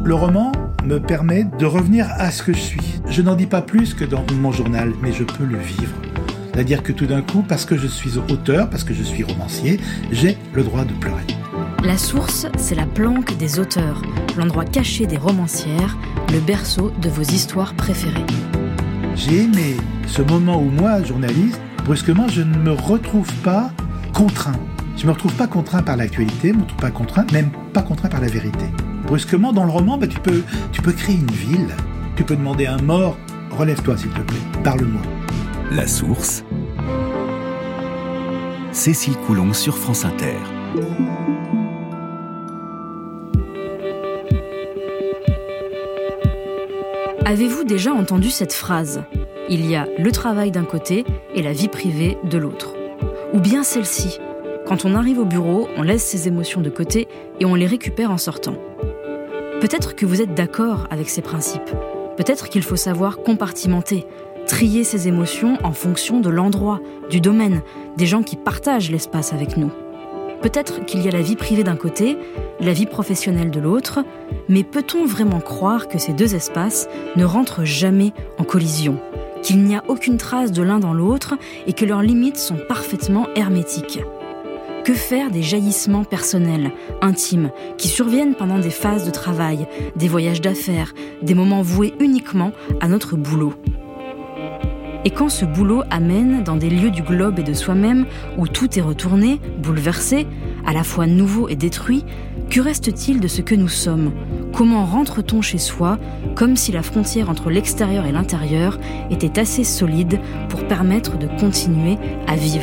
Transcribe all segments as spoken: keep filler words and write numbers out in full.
Le roman me permet de revenir à ce que je suis. Je n'en dis pas plus que dans mon journal, mais je peux le vivre. C'est-à-dire que tout d'un coup, parce que je suis auteur, parce que je suis romancier, j'ai le droit de pleurer. La Source, c'est la planque des auteurs, l'endroit caché des romancières, le berceau de vos histoires préférées. J'ai aimé ce moment où moi, journaliste, brusquement, je ne me retrouve pas contraint. Je ne me retrouve pas contraint par l'actualité, je ne me retrouve pas contraint, même pas contraint par la vérité. Brusquement, dans le roman, bah, tu peux, tu peux créer une ville. Tu peux demander à un mort, relève-toi s'il te plaît, parle-moi. La Source. Cécile Coulon sur France Inter. Avez-vous déjà entendu cette phrase ? Il y a le travail d'un côté et la vie privée de l'autre. Ou bien celle-ci. Quand on arrive au bureau, on laisse ses émotions de côté et on les récupère en sortant. Peut-être que vous êtes d'accord avec ces principes. Peut-être qu'il faut savoir compartimenter, trier ses émotions en fonction de l'endroit, du domaine, des gens qui partagent l'espace avec nous. Peut-être qu'il y a la vie privée d'un côté, la vie professionnelle de l'autre, mais peut-on vraiment croire que ces deux espaces ne rentrent jamais en collision, qu'il n'y a aucune trace de l'un dans l'autre et que leurs limites sont parfaitement hermétiques ? Que faire des jaillissements personnels, intimes, qui surviennent pendant des phases de travail, des voyages d'affaires, des moments voués uniquement à notre boulot ? Et quand ce boulot amène dans des lieux du globe et de soi-même où tout est retourné, bouleversé, à la fois nouveau et détruit, que reste-t-il de ce que nous sommes ? Comment rentre-t-on chez soi, comme si la frontière entre l'extérieur et l'intérieur était assez solide pour permettre de continuer à vivre ?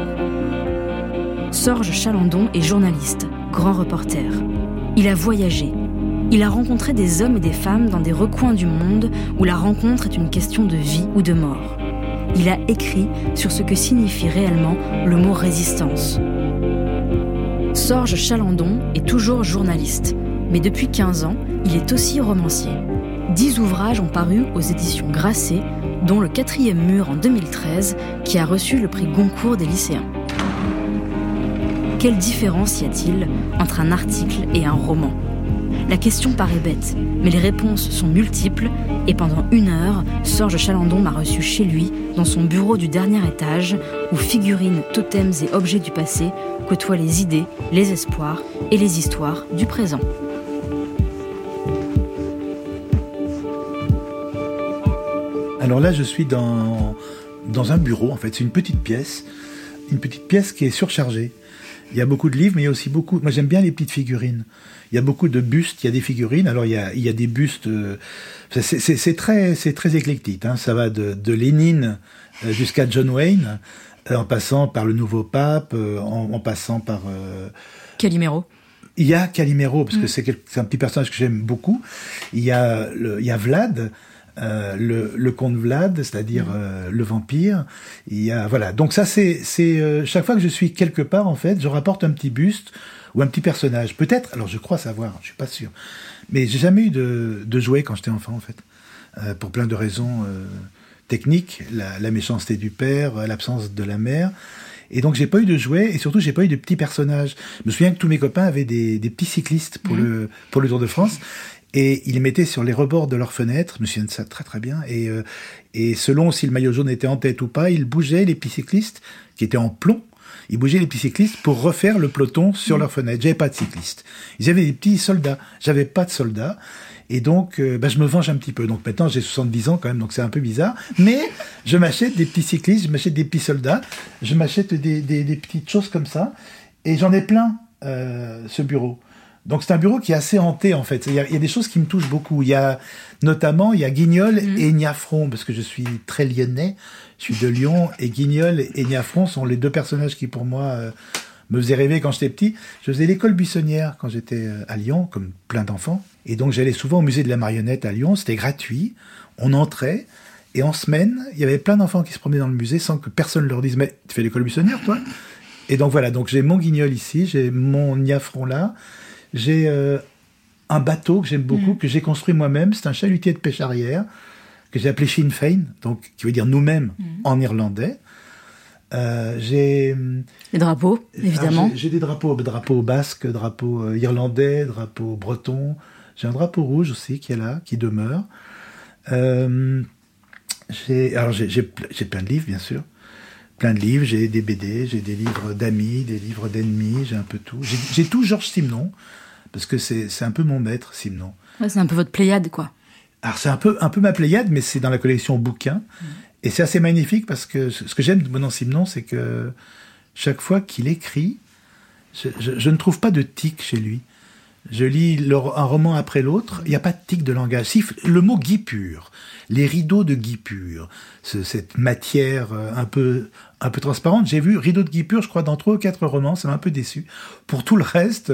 Sorge Chalandon est journaliste, grand reporter. Il a voyagé. Il a rencontré des hommes et des femmes dans des recoins du monde où la rencontre est une question de vie ou de mort. Il a écrit sur ce que signifie réellement le mot résistance. Sorge Chalandon est toujours journaliste, mais depuis quinze ans, il est aussi romancier. Dix ouvrages ont paru aux éditions Grasset, dont Le quatrième mur en deux mille treize, qui a reçu le prix Goncourt des lycéens. Quelle différence y a-t-il entre un article et un roman ? La question paraît bête, mais les réponses sont multiples et pendant une heure, Sorge Chalandon m'a reçu chez lui, dans son bureau du dernier étage, où figurines, totems et objets du passé côtoient les idées, les espoirs et les histoires du présent. Alors là, je suis dans, dans un bureau, en fait, c'est une petite pièce, une petite pièce qui est surchargée. Il y a beaucoup de livres, mais il y a aussi beaucoup... Moi, j'aime bien les petites figurines. Il y a beaucoup de bustes, il y a des figurines. Alors, il y a, il y a des bustes... Euh, c'est, c'est, c'est, très, c'est très éclectique. Hein. Ça va de, de Lénine jusqu'à John Wayne, en passant par le nouveau pape, en, en passant par... Euh, Calimero. Il y a Calimero, parce mmh. que c'est, quel, c'est un petit personnage que j'aime beaucoup. Il y a, le, il y a Vlad... Euh, le, le comte Vlad, c'est-à-dire euh, le vampire. Il y a voilà. Donc ça, c'est c'est euh, chaque fois que je suis quelque part, en fait, je rapporte un petit buste ou un petit personnage. Peut-être. Alors je crois savoir. Je suis pas sûr. Mais j'ai jamais eu de de jouet quand j'étais enfant, en fait, euh, pour plein de raisons euh, techniques, la, la méchanceté du père, l'absence de la mère. Et donc j'ai pas eu de jouets et surtout j'ai pas eu de petits personnages. Je me souviens que tous mes copains avaient des des petits cyclistes pour mmh. le pour le Tour de France. Et ils les mettaient sur les rebords de leurs fenêtres, je me souviens de ça très très bien, et, euh, et selon si le maillot jaune était en tête ou pas, ils bougeaient les petits cyclistes, qui étaient en plomb, ils bougeaient les petits cyclistes pour refaire le peloton sur mmh. leurs fenêtres. J'avais pas de cyclistes. Ils avaient des petits soldats, j'avais pas de soldats, et donc euh, bah, je me venge un petit peu. Donc maintenant j'ai soixante-dix ans quand même, donc c'est un peu bizarre, mais je m'achète des petits cyclistes, je m'achète des petits soldats, je m'achète des, des, des petites choses comme ça, et j'en ai plein, euh, ce bureau. Donc c'est un bureau qui est assez hanté, en fait. Il y a, il y a des choses qui me touchent beaucoup. Il y a notamment il y a Guignol mmh. et Niafron, parce que je suis très lyonnais, je suis de Lyon, et Guignol et Niafron sont les deux personnages qui pour moi euh, me faisaient rêver quand j'étais petit. Je faisais l'école buissonnière quand j'étais à Lyon, comme plein d'enfants, et donc j'allais souvent au musée de la marionnette à Lyon. C'était gratuit, on entrait, et en semaine il y avait plein d'enfants qui se promenaient dans le musée sans que personne leur dise mais tu fais l'école buissonnière toi? Et donc voilà, donc j'ai mon Guignol ici, j'ai mon Niafron là. J'ai euh, un bateau que j'aime beaucoup, mmh. que j'ai construit moi-même. C'est un chalutier de pêche arrière que j'ai appelé Sinn Féin, donc qui veut dire nous-mêmes mmh. en irlandais. Euh, j'ai les drapeaux, évidemment. J'ai, j'ai des drapeaux, drapeaux basques, drapeaux euh, irlandais, drapeaux bretons. J'ai un drapeau rouge aussi qui est là, qui demeure. Euh, j'ai, alors j'ai, j'ai, j'ai plein de livres, bien sûr. Plein de livres, j'ai des B D, j'ai des livres d'amis, des livres d'ennemis, j'ai un peu tout. J'ai, j'ai tout Georges Simenon, parce que c'est, c'est un peu mon maître, Simenon. Ouais, c'est un peu votre Pléiade, quoi. Alors c'est un peu, un peu ma Pléiade, mais c'est dans la collection bouquins. Mmh. Et c'est assez magnifique parce que ce que j'aime de Bonan Simenon, c'est que chaque fois qu'il écrit, je, je, je ne trouve pas de tic chez lui. Je lis le, un roman après l'autre, il n'y a pas de tic de langage. Si, le mot guipure, les rideaux de guipure, ce, cette matière un peu, un peu transparente, j'ai vu rideaux de guipure, je crois, dans trois ou quatre romans, ça m'a un peu déçu. Pour tout le reste,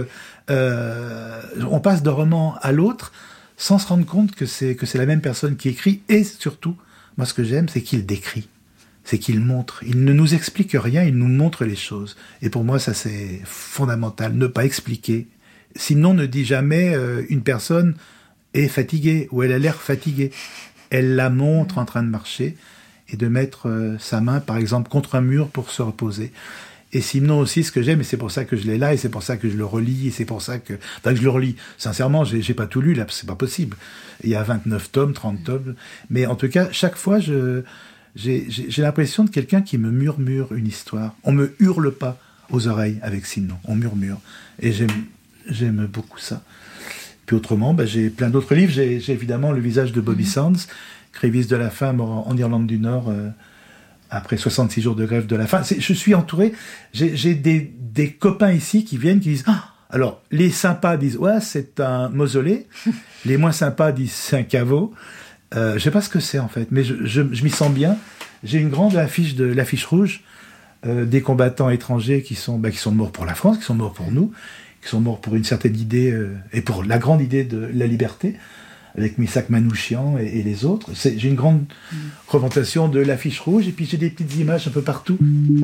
euh, on passe d'un roman à l'autre sans se rendre compte que c'est, que c'est la même personne qui écrit, et surtout, moi ce que j'aime, c'est qu'il décrit, c'est qu'il montre. Il ne nous explique rien, il nous montre les choses. Et pour moi, ça c'est fondamental, ne pas expliquer. Sinon, ne dit jamais euh, une personne est fatiguée ou elle a l'air fatiguée. Elle la montre en train de marcher et de mettre euh, sa main, par exemple, contre un mur pour se reposer. Et Simenon aussi, ce que j'aime, et c'est pour ça que je l'ai là, et c'est pour ça que je le relis, et c'est pour ça que... Enfin, que je le relis. Sincèrement, j'ai, j'ai pas tout lu, là, c'est pas possible. Il y a vingt-neuf tomes, trente tomes. Mais en tout cas, chaque fois, je, j'ai, j'ai, j'ai l'impression de quelqu'un qui me murmure une histoire. On me hurle pas aux oreilles avec Simenon. On murmure. Et j'aime... J'aime beaucoup ça. Puis autrement, bah, j'ai plein d'autres livres. J'ai, j'ai évidemment Le visage de Bobby mmh. Sands, Crévis de la faim, mort en, en Irlande du Nord, euh, après soixante-six jours de grève de la faim. C'est, je suis entouré, j'ai, j'ai des, des copains ici qui viennent, qui disent ah, alors, les sympas disent ouais, c'est un mausolée. Les moins sympas disent c'est un caveau. Euh, je sais pas ce que c'est en fait, mais je, je, je m'y sens bien. J'ai une grande affiche de l'affiche rouge euh, des combattants étrangers qui sont, bah, qui sont morts pour la France, qui sont morts pour nous, qui sont morts pour une certaine idée, euh, et pour la grande idée de la liberté, avec Missak Manouchian et, et les autres. C'est, j'ai une grande mmh. représentation de l'affiche rouge, et puis j'ai des petites images un peu partout.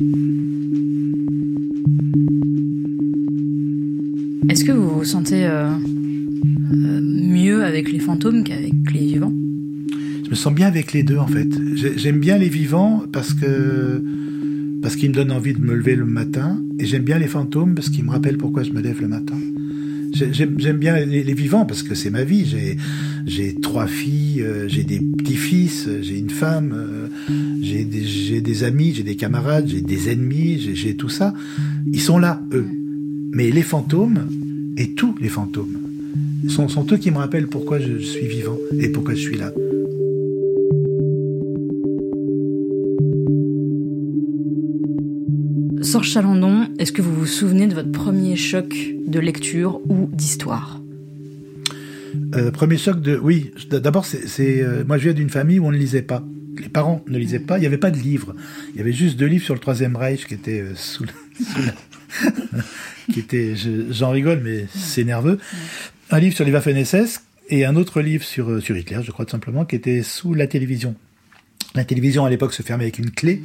Est-ce que vous vous sentez euh, euh, mieux avec les fantômes qu'avec les vivants ? Je me sens bien avec les deux, en fait. J'ai, j'aime bien les vivants parce que... parce qu'ils me donnent envie de me lever le matin, et j'aime bien les fantômes parce qu'ils me rappellent pourquoi je me lève le matin. J'aime, j'aime bien les, les vivants parce que c'est ma vie. J'ai, j'ai trois filles, euh, j'ai des petits-fils, j'ai une femme, euh, j'ai, des, j'ai des amis, j'ai des camarades, j'ai des ennemis, j'ai, j'ai tout ça. Ils sont là, eux. Mais les fantômes, et tous les fantômes, sont, sont eux qui me rappellent pourquoi je suis vivant et pourquoi je suis là. Sorge Chalandon, est-ce que vous vous souvenez de votre premier choc de lecture ou d'histoire ? euh, Premier choc de... Oui, d'abord, c'est, c'est, euh, moi je viens d'une famille où on ne lisait pas. Les parents ne lisaient pas, il n'y avait pas de livres. Il y avait juste deux livres sur le Troisième Reich qui étaient euh, sous la... Sous la qui étaient, je, j'en rigole, mais c'est nerveux. Un livre sur les Waffen-S S et un autre livre sur, sur Hitler, je crois tout simplement, qui était sous la télévision. La télévision, à l'époque, se fermait avec une clé.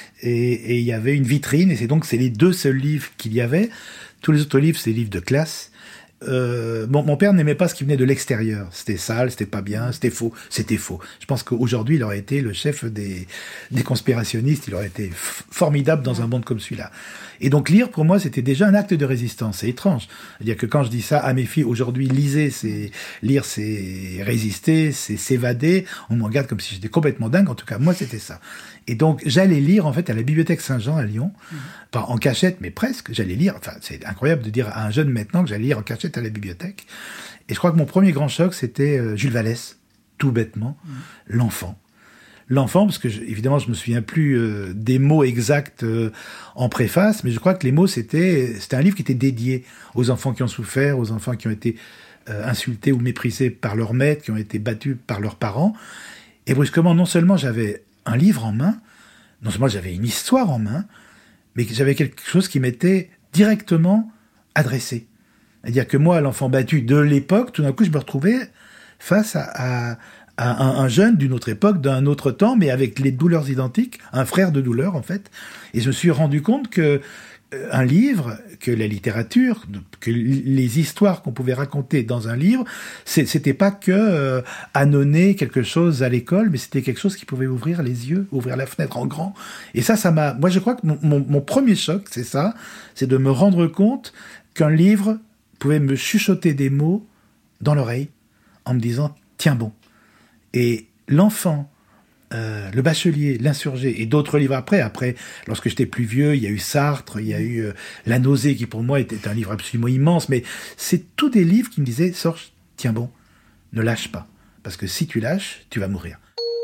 Et il y avait une vitrine, et c'est donc c'est les deux seuls livres qu'il y avait. Tous les autres livres, c'est des livres de classe. Euh, bon, mon père n'aimait pas ce qui venait de l'extérieur. C'était sale, c'était pas bien, c'était faux, c'était faux. Je pense qu'aujourd'hui, il aurait été le chef des, des conspirationnistes, il aurait été f- formidable dans un monde comme celui-là. Et donc lire, pour moi, c'était déjà un acte de résistance. C'est étrange. C'est-à-dire que quand je dis ça à mes filles, aujourd'hui, lisez, c'est lire, c'est résister, c'est s'évader. On me regarde comme si j'étais complètement dingue. En tout cas, moi, c'était ça. Et donc, j'allais lire, en fait, à la bibliothèque Saint-Jean, à Lyon. Mmh. Pas en cachette, mais presque. J'allais lire. Enfin, c'est incroyable de dire à un jeune maintenant que j'allais lire en cachette à la bibliothèque. Et je crois que mon premier grand choc, c'était euh, Jules Vallès. Tout bêtement. Mmh. L'enfant. L'enfant, parce que, je, évidemment, je me souviens plus euh, des mots exacts euh, en préface, mais je crois que les mots, c'était, c'était un livre qui était dédié aux enfants qui ont souffert, aux enfants qui ont été euh, insultés ou méprisés par leur maître, qui ont été battus par leurs parents. Et brusquement, non seulement j'avais un livre en main, non seulement j'avais une histoire en main, mais j'avais quelque chose qui m'était directement adressé. C'est-à-dire que moi, l'enfant battu de l'époque, tout d'un coup, je me retrouvais face à, à, à un, un jeune d'une autre époque, d'un autre temps, mais avec les douleurs identiques, un frère de douleur, en fait. Et je me suis rendu compte que euh, un livre, que la littérature, que les histoires qu'on pouvait raconter dans un livre, c'est, c'était pas que euh, annoncer quelque chose à l'école, mais c'était quelque chose qui pouvait ouvrir les yeux, ouvrir la fenêtre en grand. Et ça, ça m'a... Moi, je crois que mon, mon, mon premier choc, c'est ça, c'est de me rendre compte qu'un livre pouvait me chuchoter des mots dans l'oreille, en me disant « tiens bon ». Et l'enfant, euh, le bachelier, l'insurgé et d'autres livres après, après, lorsque j'étais plus vieux, il y a eu Sartre, il y a eu euh, La nausée qui pour moi était un livre absolument immense, mais c'est tous des livres qui me disaient « Sorge, tiens bon, ne lâche pas, parce que si tu lâches, tu vas mourir ».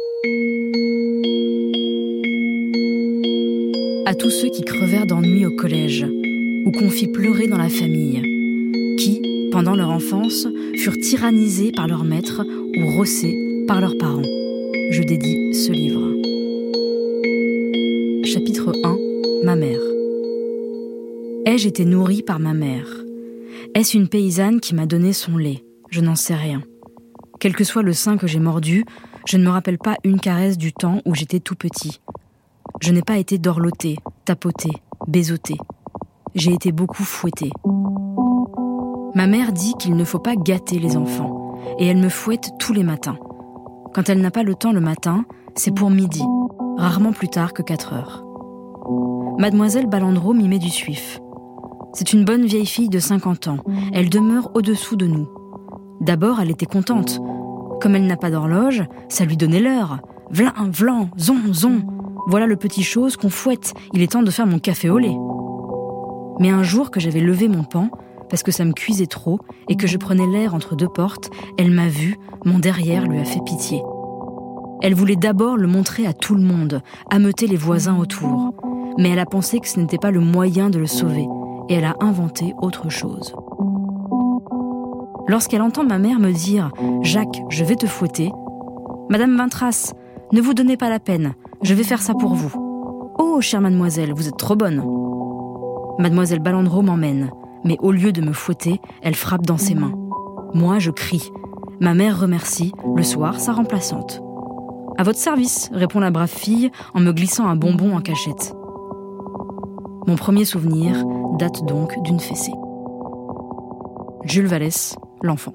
À tous ceux qui crevèrent d'ennui au collège, ou qu'on fit pleurer dans la famille, qui, pendant leur enfance, furent tyrannisés par leurs maîtres ou rossés par leurs parents. Je dédie ce livre. Chapitre un. Ma mère. Ai-je été nourrie par ma mère ? Est-ce une paysanne qui m'a donné son lait ? Je n'en sais rien. Quel que soit le sein que j'ai mordu, je ne me rappelle pas une caresse du temps où j'étais tout petit. Je n'ai pas été dorlotée, tapotée, baisotée. J'ai été beaucoup fouettée. Ma mère dit qu'il ne faut pas gâter les enfants, et elle me fouette tous les matins. Quand elle n'a pas le temps le matin, c'est pour midi, rarement plus tard que quatre heures. Mademoiselle Balandreau m'y met du suif. C'est une bonne vieille fille de cinquante ans. Elle demeure au-dessous de nous. D'abord, elle était contente. Comme elle n'a pas d'horloge, ça lui donnait l'heure. Vlin, vlan, zon, zon. Voilà le petit chose qu'on fouette. Il est temps de faire mon café au lait. Mais un jour que j'avais levé mon pan, parce que ça me cuisait trop et que je prenais l'air entre deux portes, elle m'a vu, mon derrière lui a fait pitié. Elle voulait d'abord le montrer à tout le monde, ameuter les voisins autour. Mais elle a pensé que ce n'était pas le moyen de le sauver, et elle a inventé autre chose. Lorsqu'elle entend ma mère me dire « Jacques, je vais te fouetter », « Madame Vintras, ne vous donnez pas la peine, je vais faire ça pour vous. »« Oh, chère mademoiselle, vous êtes trop bonne. » Mademoiselle Balandreau m'emmène, mais au lieu de me fouetter, elle frappe dans ses mains. Moi, je crie. Ma mère remercie, le soir, sa remplaçante. « À votre service », répond la brave fille en me glissant un bonbon en cachette. Mon premier souvenir date donc d'une fessée. Jules Vallès, L'enfant.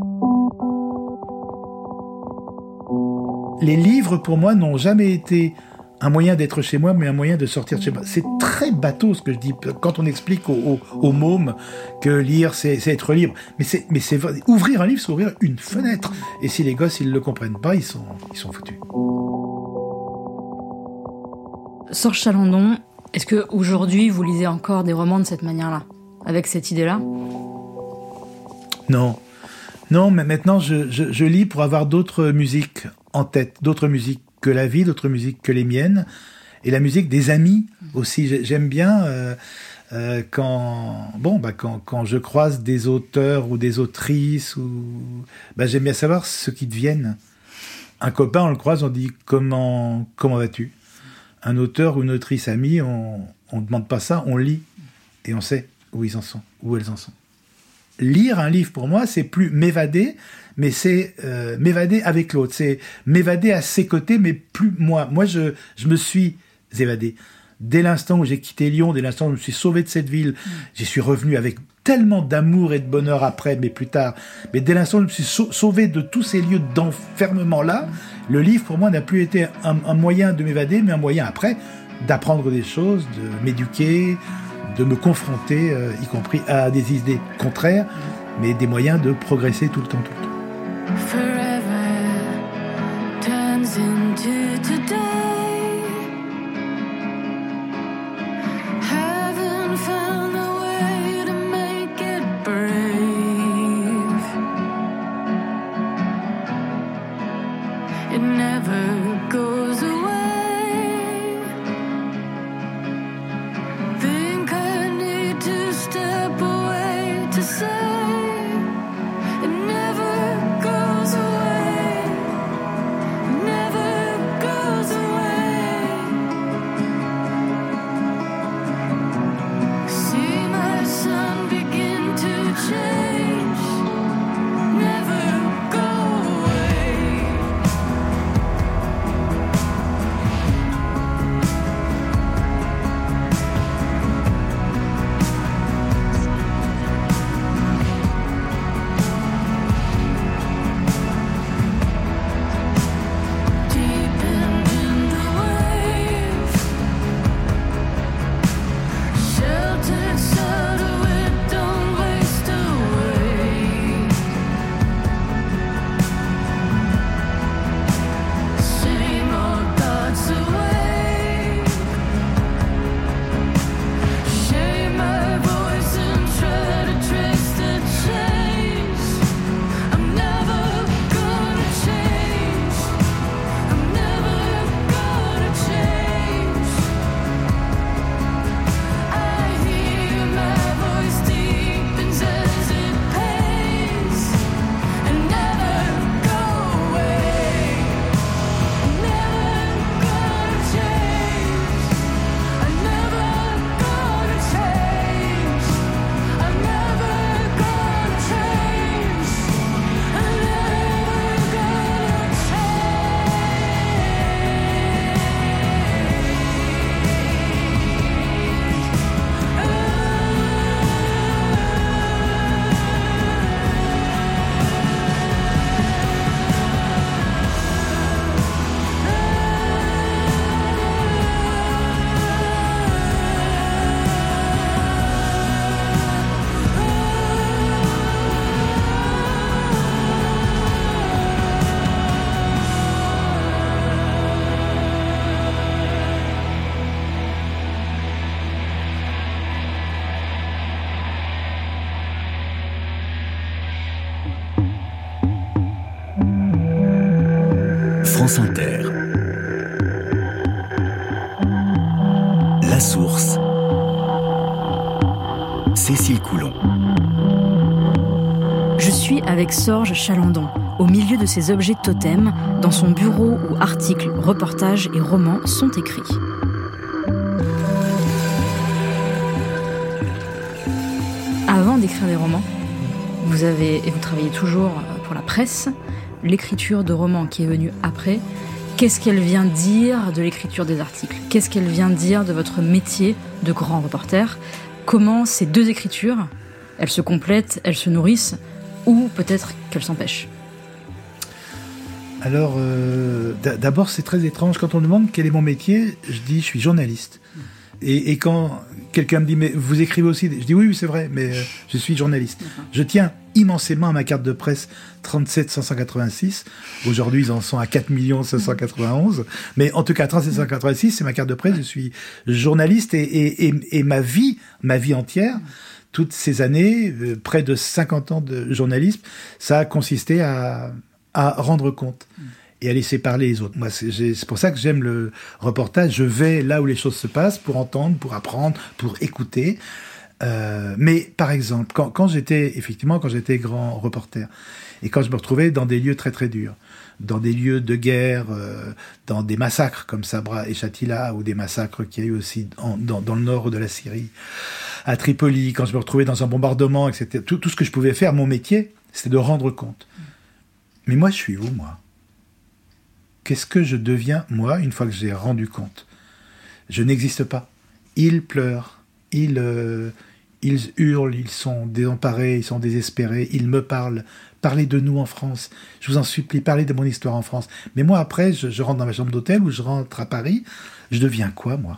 Les livres, pour moi, n'ont jamais été un moyen d'être chez moi, mais un moyen de sortir de chez moi. C'est très bateau ce que je dis quand on explique aux, aux, aux mômes que lire, c'est, c'est être libre. Mais c'est, mais c'est ouvrir un livre, c'est ouvrir une fenêtre. Et si les gosses, ils le comprennent pas, ils sont, ils sont foutus. Sorge Chalandon, est-ce que aujourd'hui vous lisez encore des romans de cette manière-là, avec cette idée-là ? Non. Non, mais maintenant, je, je, je lis pour avoir d'autres musiques en tête, d'autres musiques que la vie, d'autres musiques que les miennes, et la musique des amis aussi. J'aime bien euh, euh, quand, bon, bah quand, quand je croise des auteurs ou des autrices, ou, bah j'aime bien savoir ce qu'ils deviennent. Un copain, on le croise, on dit comment, comment vas-tu ? Un auteur ou une autrice amie, on ne demande pas ça, on lit et on sait où ils en sont, où elles en sont. Lire un livre, pour moi, c'est plus m'évader, mais c'est euh, m'évader avec l'autre. C'est m'évader à ses côtés, mais plus moi. Moi, je, je me suis évadé. Dès l'instant où j'ai quitté Lyon, dès l'instant où je me suis sauvé de cette ville, mmh. j'y suis revenu avec tellement d'amour et de bonheur après, mais plus tard. Mais dès l'instant où je me suis sau- sauvé de tous ces lieux d'enfermement-là, mmh. le livre, pour moi, n'a plus été un, un moyen de m'évader, mais un moyen, après, d'apprendre des choses, de m'éduquer, de me confronter, euh, y compris à des idées contraires, mais des moyens de progresser tout le temps, tout le temps. Forever turns into today. Haven't found a way to make it brave. It never goes away. Step away to say it never goes away. France Inter. La source. Cécile Coulon. Je suis avec Sorge Chalandon, au milieu de ses objets totems, dans son bureau où articles, reportages et romans sont écrits. Avant d'écrire des romans, vous avez, et vous travaillez toujours pour la presse, l'écriture de romans qui est venue après. Qu'est-ce qu'elle vient dire de l'écriture des articles ? Qu'est-ce qu'elle vient dire de votre métier de grand reporter ? Comment ces deux écritures, elles se complètent, elles se nourrissent, ou peut-être qu'elles s'empêchent ? Alors, euh, d'abord, c'est très étrange. Quand on me demande quel est mon métier, je dis je suis journaliste. Et, et quand quelqu'un me dit mais vous écrivez aussi, je dis oui, oui c'est vrai, mais euh, je suis journaliste. Je tiens immensément à ma carte de presse trente-sept cinq cent quatre-vingt-six. Aujourd'hui, ils en sont à quatre millions cinq cent quatre-vingt-onze. Mais en tout cas, trente-sept cinq cent quatre-vingt-six, c'est ma carte de presse. Je suis journaliste et, et, et, et ma vie, ma vie entière, toutes ces années, euh, près de cinquante ans de journalisme, ça a consisté à, à rendre compte et à laisser parler les autres. Moi, c'est, j'ai, c'est pour ça que j'aime le reportage. Je vais là où les choses se passent pour entendre, pour apprendre, pour écouter. Euh, mais par exemple, quand, quand j'étais effectivement quand j'étais grand reporter et quand je me retrouvais dans des lieux très très durs, dans des lieux de guerre, euh, dans des massacres comme Sabra et Shatila, ou des massacres qu'il y a eu aussi en, dans, dans le nord de la Syrie, à Tripoli, quand je me retrouvais dans un bombardement, et cetera. Tout, tout ce que je pouvais faire, mon métier, c'était de rendre compte. Mais moi, je suis où, moi ? Qu'est-ce que je deviens, moi, une fois que j'ai rendu compte ? Je n'existe pas. Ils pleurent, ils, euh, ils hurlent, ils sont désemparés, ils sont désespérés, ils me parlent. Parlez de nous en France. Je vous en supplie, parlez de mon histoire en France. Mais moi, après, je, je rentre dans ma chambre d'hôtel ou je rentre à Paris. Je deviens quoi, moi ?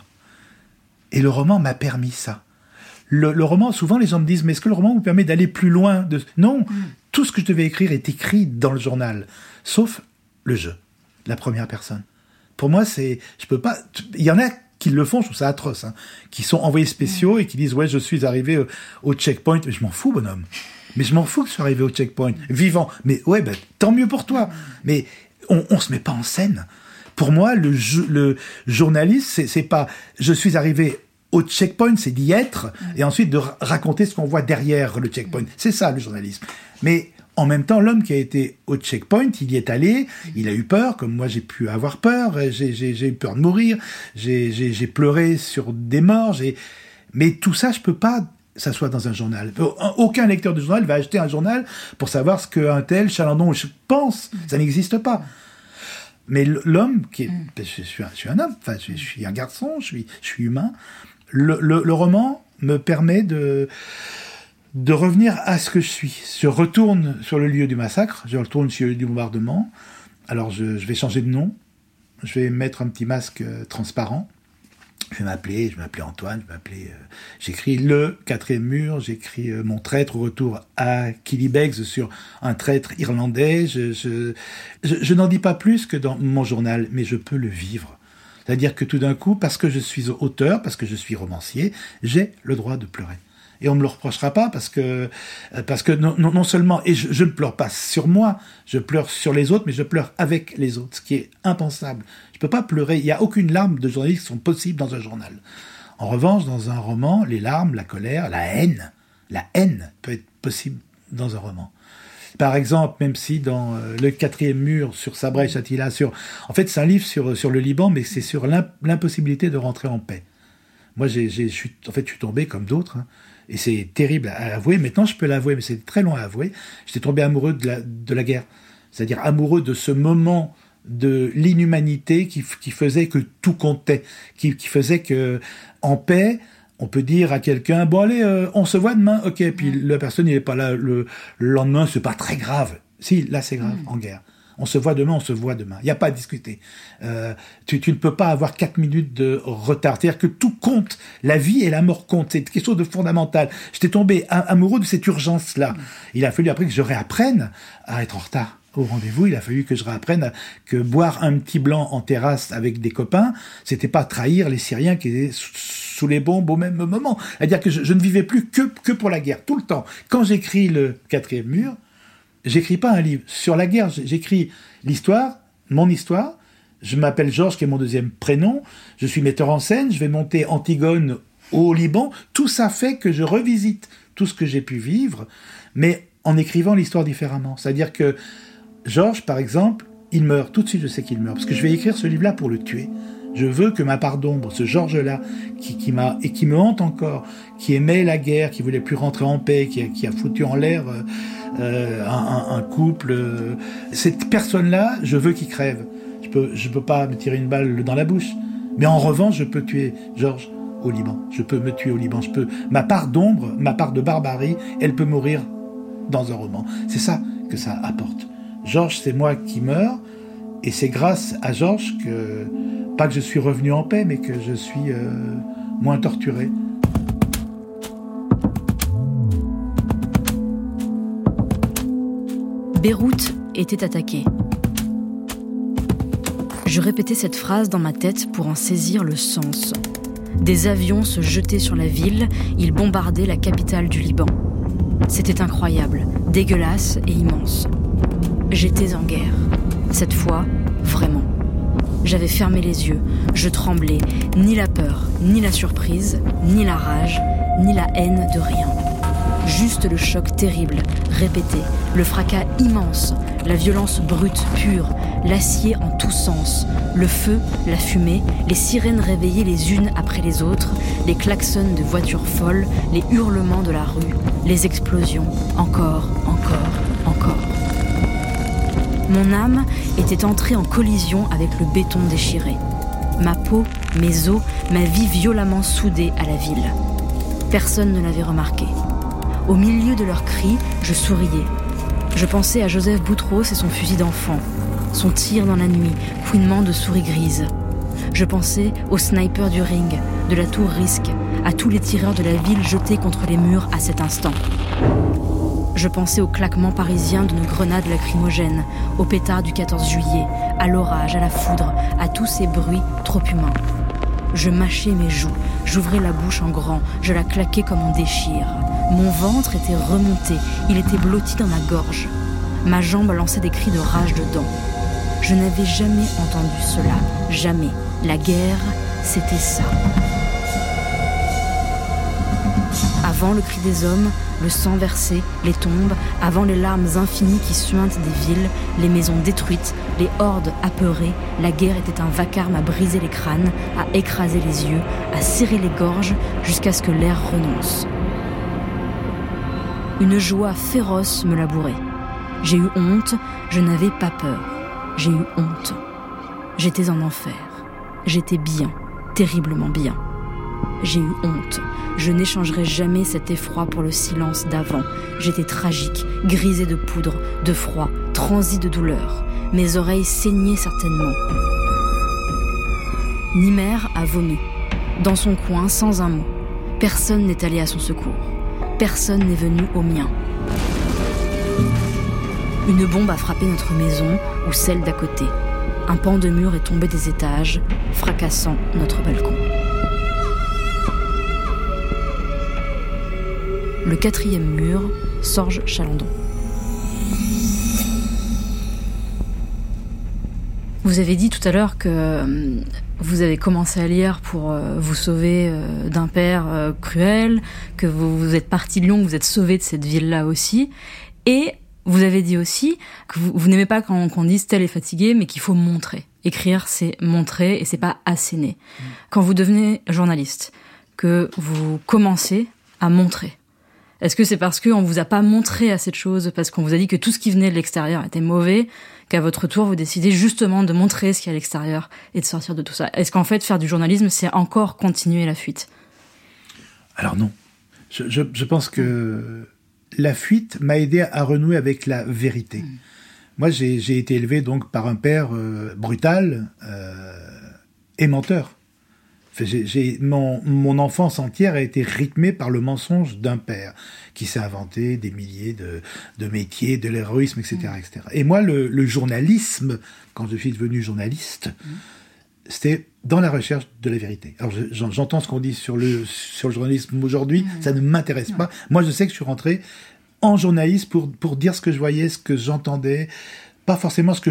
Et le roman m'a permis ça. Le, le roman, souvent, les gens me disent « Mais est-ce que le roman vous permet d'aller plus loin ?» de... Non, mmh. Tout ce que je devais écrire est écrit dans le journal, sauf le jeu, la première personne. Pour moi, c'est... Je peux pas... Il y en a qui le font, je trouve ça atroce, hein, qui sont envoyés spéciaux mmh. et qui disent « Ouais, je suis arrivé au, au checkpoint. » Mais je m'en fous, bonhomme. Mais je m'en fous que je sois arrivé au checkpoint, vivant. Mais ouais, ben, tant mieux pour toi. Mais on, on se met pas en scène. Pour moi, le, le journaliste, c'est, c'est pas « Je suis arrivé au checkpoint », c'est d'y être, et ensuite de raconter ce qu'on voit derrière le checkpoint. C'est ça, le journalisme. Mais en même temps, l'homme qui a été au checkpoint, il y est allé, il a eu peur, comme moi j'ai pu avoir peur, j'ai, j'ai, j'ai eu peur de mourir, j'ai, j'ai, j'ai pleuré sur des morts, j'ai... mais tout ça, je peux pas s'asseoir dans un journal. Aucun lecteur de journal va acheter un journal pour savoir ce qu'un tel Chalandon pense. Ça n'existe pas. Mais l'homme, qui est, je, suis un, je suis un homme, enfin, je, je suis un garçon, je suis, je suis humain. Le, le, le roman me permet de, de revenir à ce que je suis. Je retourne sur le lieu du massacre, je retourne sur le lieu du bombardement. Alors, je, je vais changer de nom. Je vais mettre un petit masque transparent. Je vais m'appeler, je vais m'appeler Antoine, je vais m'appeler... Euh, j'écris Le Quatrième Mur, j'écris euh, Mon traître au retour à Killybegs sur un traître irlandais. Je, je, je, je n'en dis pas plus que dans mon journal, mais je peux le vivre. C'est-à-dire que tout d'un coup, parce que je suis auteur, parce que je suis romancier, j'ai le droit de pleurer. Et on me le reprochera pas parce que parce que non, non, non seulement et je, je ne pleure pas sur moi, je pleure sur les autres, mais je pleure avec les autres, ce qui est impensable. Je peux pas pleurer. Il y a aucune larme de journaliste qui sont possibles dans un journal. En revanche, dans un roman, les larmes, la colère, la haine, la haine peut être possible dans un roman. Par exemple, même si dans euh, Le Quatrième Mur, sur Sabra et Shatila, sur en fait c'est un livre sur sur le Liban, mais c'est sur l'impossibilité de rentrer en paix. Moi, j'ai, j'ai, je suis, en fait, je suis tombé comme d'autres. Hein. Et c'est terrible à avouer. Maintenant, je peux l'avouer, mais c'est très long à avouer. J'étais tombé amoureux de la, de la guerre. C'est-à-dire amoureux de ce moment de l'inhumanité qui, qui faisait que tout comptait. Qui, qui faisait que, en paix, on peut dire à quelqu'un, bon allez, euh, on se voit demain, ok. Puis la personne, il n'est pas là le, le lendemain, c'est pas très grave. Si, là, c'est grave, mmh. en guerre. On se voit demain, on se voit demain. Il n'y a pas à discuter. Euh, tu, tu ne peux pas avoir quatre minutes de retard. C'est-à-dire que tout compte. La vie et la mort comptent. C'est quelque chose de fondamental. J'étais tombé amoureux de cette urgence-là. Il a fallu après que je réapprenne à être en retard au rendez-vous. Il a fallu que je réapprenne à, que boire un petit blanc en terrasse avec des copains, c'était pas trahir les Syriens qui étaient sous les bombes au même moment. C'est-à-dire que je, je ne vivais plus que, que pour la guerre, tout le temps. Quand j'écris Le Quatrième Mur, j'écris pas un livre sur la guerre, j'écris l'histoire mon histoire. Je m'appelle Georges, qui est mon deuxième prénom. Je suis metteur en scène. Je vais monter Antigone au Liban. Tout ça fait que je revisite tout ce que j'ai pu vivre, mais en écrivant l'histoire différemment. C'est-à-dire que Georges, par exemple, il meurt. Tout de suite, je sais qu'il meurt. Parce que je vais écrire ce livre-là pour le tuer. Je veux que ma part d'ombre, ce Georges-là, qui, qui m'a, et qui me hante encore, qui aimait la guerre, qui voulait plus rentrer en paix, qui a, qui a foutu en l'air euh, euh, un, un, un couple, euh, cette personne-là, je veux qu'il crève. Je peux, je peux pas me tirer une balle dans la bouche. Mais en revanche, je peux tuer Georges au Liban. Je peux me tuer au Liban. Je peux, ma part d'ombre, ma part de barbarie, elle peut mourir dans un roman. C'est ça que ça apporte. Georges, c'est moi qui meurs, et c'est grâce à Georges que, pas que je suis revenu en paix, mais que je suis euh, moins torturé. Beyrouth était attaquée. Je répétais cette phrase dans ma tête pour en saisir le sens. Des avions se jetaient sur la ville, ils bombardaient la capitale du Liban. C'était incroyable, dégueulasse et immense. J'étais en guerre. Cette fois, vraiment. J'avais fermé les yeux, je tremblais, ni la peur, ni la surprise, ni la rage, ni la haine de rien. Juste le choc terrible, répété, le fracas immense, la violence brute, pure, l'acier en tous sens, le feu, la fumée, les sirènes réveillées les unes après les autres, les klaxons de voitures folles, les hurlements de la rue, les explosions, encore, encore, encore. Mon âme était entrée en collision avec le béton déchiré. Ma peau, mes os, ma vie violemment soudée à la ville. Personne ne l'avait remarqué. Au milieu de leurs cris, je souriais. Je pensais à Joseph Boutros et son fusil d'enfant, son tir dans la nuit, couinement de souris grises. Je pensais aux snipers du ring, de la tour Risque, à tous les tireurs de la ville jetés contre les murs à cet instant. Je pensais au claquement parisien d'une grenade lacrymogène, au pétard du quatorze juillet, à l'orage, à la foudre, à tous ces bruits trop humains. Je mâchais mes joues, j'ouvrais la bouche en grand, je la claquais comme on déchire. Mon ventre était remonté, il était blotti dans ma gorge. Ma jambe lançait des cris de rage dedans. Je n'avais jamais entendu cela, jamais. La guerre, c'était ça. Avant le cri des hommes, le sang versé, les tombes, avant les larmes infinies qui suintent des villes, les maisons détruites, les hordes apeurées, la guerre était un vacarme à briser les crânes, à écraser les yeux, à serrer les gorges, jusqu'à ce que l'air renonce. Une joie féroce me labourait. J'ai eu honte, je n'avais pas peur. J'ai eu honte. J'étais en enfer. J'étais bien, terriblement bien. J'ai eu honte. Je n'échangerai jamais cet effroi pour le silence d'avant. J'étais tragique, grisée de poudre, de froid, transie de douleur. Mes oreilles saignaient certainement. Nimer a vomi. Dans son coin, sans un mot. Personne n'est allé à son secours. Personne n'est venu au mien. Une bombe a frappé notre maison ou celle d'à côté. Un pan de mur est tombé des étages, fracassant notre balcon. Le quatrième mur, Sorge Chalandon. Vous avez dit tout à l'heure que euh, vous avez commencé à lire pour euh, vous sauver euh, d'un père euh, cruel, que vous, vous êtes parti de Lyon, que vous êtes sauvé de cette ville-là aussi. Et vous avez dit aussi que vous, vous n'aimez pas quand on dise tel est fatigué, mais qu'il faut montrer. Écrire, c'est montrer et c'est pas asséner. Mmh. Quand vous devenez journaliste, que vous commencez à montrer, est-ce que c'est parce qu'on vous a pas montré assez de choses, parce qu'on vous a dit que tout ce qui venait de l'extérieur était mauvais, qu'à votre tour, vous décidez justement de montrer ce qu'il y a à l'extérieur et de sortir de tout ça? Est-ce qu'en fait, faire du journalisme, c'est encore continuer la fuite? Alors non. Je, je, je pense que la fuite m'a aidé à renouer avec la vérité. Mmh. Moi, j'ai, j'ai été élevé donc par un père euh, brutal euh, et menteur. Enfin, j'ai, j'ai, mon, mon enfance entière a été rythmée par le mensonge d'un père qui s'est inventé des milliers de, de métiers, de l'héroïsme, et cetera, et cetera. Et moi, le, le journalisme, quand je suis devenu journaliste, mmh. c'était dans la recherche de la vérité. Alors, je, j'entends ce qu'on dit sur le, sur le journalisme aujourd'hui, mmh. ça ne m'intéresse mmh. pas. Moi, je sais que je suis rentré en journaliste pour, pour dire ce que je voyais, ce que j'entendais, pas forcément ce que je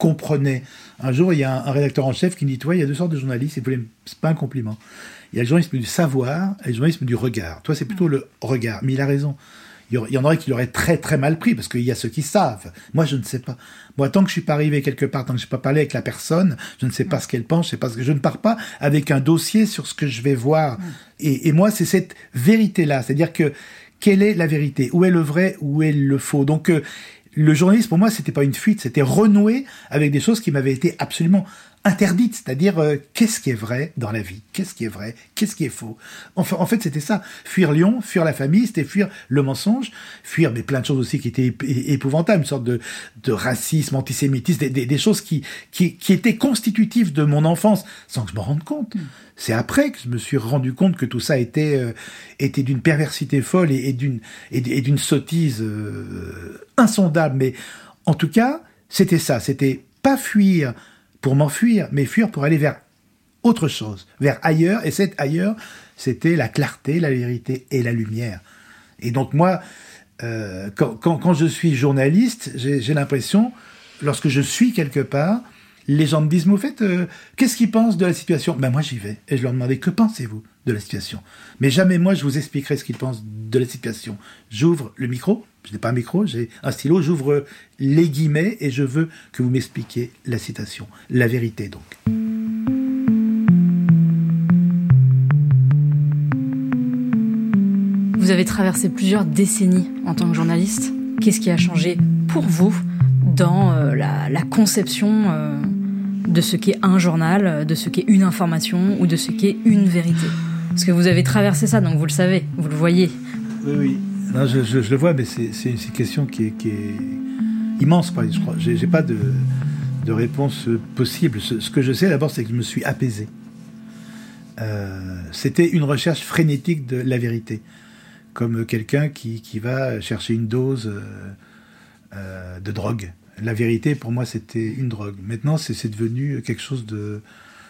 comprenait. Un jour, il y a un, un rédacteur en chef qui me dit, toi, il y a deux sortes de journalistes, et c'est pas un compliment. Il y a le journalisme du savoir et le journalisme du regard. Toi, c'est plutôt le regard. Mais il a raison. Il y en aurait qui l'auraient très très mal pris, parce qu'il y a ceux qui savent. Moi, je ne sais pas. Moi, tant que je suis pas arrivé quelque part, tant que je n'ai pas parlé avec la personne, je ne sais pas ce qu'elle pense, je sais pas ce que je ne pars pas avec un dossier sur ce que je vais voir. Et, et moi, c'est cette vérité-là. C'est-à-dire que, quelle est la vérité? Où est le vrai? Où est le faux? Donc, euh, le journalisme, pour moi, c'était pas une fuite, c'était renouer avec des choses qui m'avaient été absolument interdites, c'est-à-dire euh, qu'est-ce qui est vrai dans la vie, qu'est-ce qui est vrai, qu'est-ce qui est faux. Enfin, en fait, c'était ça. Fuir Lyon, fuir la famille, c'était fuir le mensonge, fuir mais plein de choses aussi qui étaient ép- épouvantables, une sorte de, de racisme, antisémitisme, des, des, des choses qui, qui, qui étaient constitutives de mon enfance, sans que je m'en rende compte. C'est après que je me suis rendu compte que tout ça était, euh, était d'une perversité folle et, et, d'une, et, et d'une sottise euh, insondable. Mais en tout cas, c'était ça. C'était pas fuir pour m'enfuir, mais fuir pour aller vers autre chose, vers ailleurs. Et cet ailleurs, c'était la clarté, la vérité et la lumière. Et donc moi, euh, quand, quand, quand je suis journaliste, j'ai, j'ai l'impression, lorsque je suis quelque part, les gens me disent, mais au fait, euh, qu'est-ce qu'ils pensent de la situation? Ben moi, j'y vais. Et je leur demandais, que pensez-vous de la situation? Mais jamais moi, je vous expliquerai ce qu'ils pensent de la situation. J'ouvre le micro, je n'ai pas un micro, j'ai un stylo, j'ouvre les guillemets et je veux que vous m'expliquiez la citation, la vérité donc. Vous avez traversé plusieurs décennies en tant que journaliste. Qu'est-ce qui a changé pour vous dans euh, la, la conception euh, de ce qu'est un journal, de ce qu'est une information ou de ce qu'est une vérité? Parce que vous avez traversé ça, donc vous le savez, vous le voyez. Oui, oui. Non, je, je, je le vois, mais c'est, c'est une question qui est, qui est immense, je crois. J'ai, j'ai pas de, de réponse possible. Ce, ce que je sais d'abord, c'est que je me suis apaisé. Euh, c'était une recherche frénétique de la vérité, comme quelqu'un qui, qui va chercher une dose euh, euh, de drogue. La vérité, pour moi, c'était une drogue. Maintenant, c'est, c'est devenu quelque chose de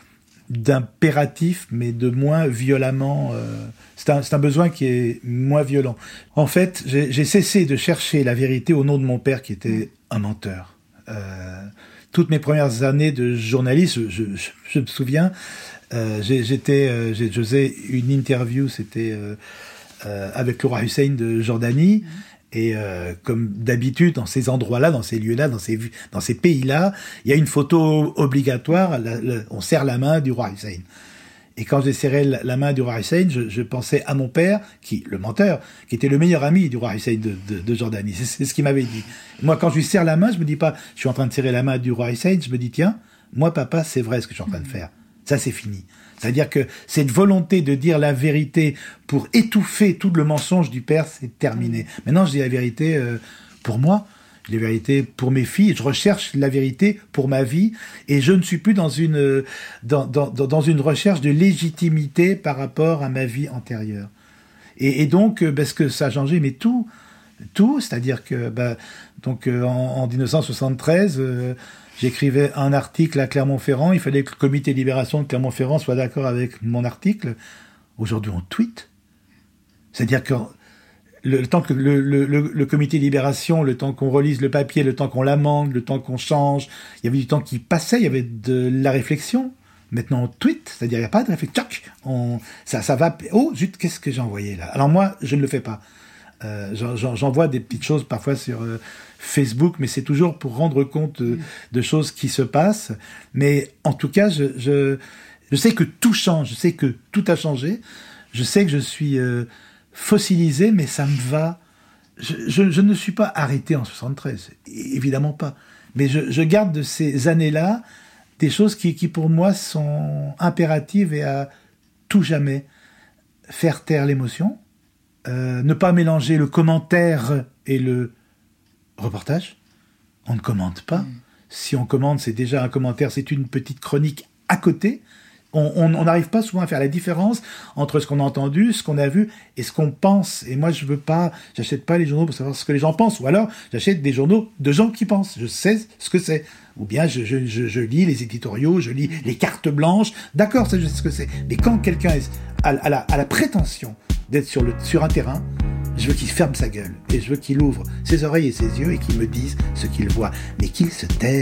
d'impératif, mais de moins violemment. Euh, c'est, un, c'est un besoin qui est moins violent. En fait, j'ai, j'ai cessé de chercher la vérité au nom de mon père, qui était un menteur. Euh, toutes mes premières années de journaliste, je, je, je me souviens, euh, j'ai, j'étais, euh, j'ai, je faisais une interview, c'était euh, euh, avec le roi Hussein de Jordanie. Et euh, comme d'habitude, dans ces endroits-là, dans ces lieux-là, dans ces, dans ces pays-là, il y a une photo obligatoire, la, la, on serre la main du roi Hussein. Et quand j'ai serré la, la main du roi Hussein, je, je pensais à mon père, qui, le menteur, qui était le meilleur ami du roi Hussein de, de, de Jordanie. C'est, c'est ce qu'il m'avait dit. Moi, quand je lui serre la main, je me dis pas, je suis en train de serrer la main du roi Hussein, je me dis, tiens, moi, papa, c'est vrai ce que je suis en train de faire. Ça, c'est fini. C'est-à-dire que cette volonté de dire la vérité pour étouffer tout le mensonge du père, c'est terminé. Maintenant, je dis la vérité euh, pour moi, je dis la vérité pour mes filles, je recherche la vérité pour ma vie, et je ne suis plus dans une, euh, dans, dans, dans une recherche de légitimité par rapport à ma vie antérieure. Et, et donc, euh, parce que ça a changé, mais tout, tout, c'est-à-dire que, bah, donc, euh, en, en dix-neuf cent soixante-treize, euh, j'écrivais un article à Clermont-Ferrand, il fallait que le comité de libération de Clermont-Ferrand soit d'accord avec mon article. Aujourd'hui, on tweet. C'est-à-dire que le, le temps que le, le, le, le comité de libération, le temps qu'on relise le papier, le temps qu'on l'amende, le temps qu'on change, il y avait du temps qui passait, il y avait de la réflexion. Maintenant, on tweet, c'est-à-dire il n'y a pas de réflexion. Tchac, on, ça, ça va. Oh, zut, qu'est-ce que j'ai envoyé là? Alors moi, je ne le fais pas. Euh, j'en, j'envoie des petites choses parfois sur euh, Facebook, mais c'est toujours pour rendre compte euh, de choses qui se passent. Mais en tout cas, je, je, je sais que tout change, je sais que tout a changé, je sais que je suis euh, fossilisé, mais ça me va. Je, je, je ne suis pas arrêté en soixante-treize, évidemment pas. Mais je, je garde de ces années-là des choses qui, qui pour moi sont impératives et à tout jamais faire taire l'émotion. Euh, ne pas mélanger le commentaire et le reportage. On ne commente pas. Mmh. Si on commente, c'est déjà un commentaire, c'est une petite chronique à côté. On n'arrive pas souvent à faire la différence entre ce qu'on a entendu, ce qu'on a vu et ce qu'on pense. Et moi, je veux pas, j'achète pas les journaux pour savoir ce que les gens pensent. Ou alors, j'achète des journaux de gens qui pensent. Je sais ce que c'est. Ou bien, je, je, je, je lis les éditoriaux, je lis les cartes blanches. D'accord, ça, je sais ce que c'est. Mais quand quelqu'un est à, à, la, à la prétention d'être sur, le, sur un terrain, je veux qu'il ferme sa gueule. Et je veux qu'il ouvre ses oreilles et ses yeux et qu'il me dise ce qu'il voit. Mais qu'il se taise.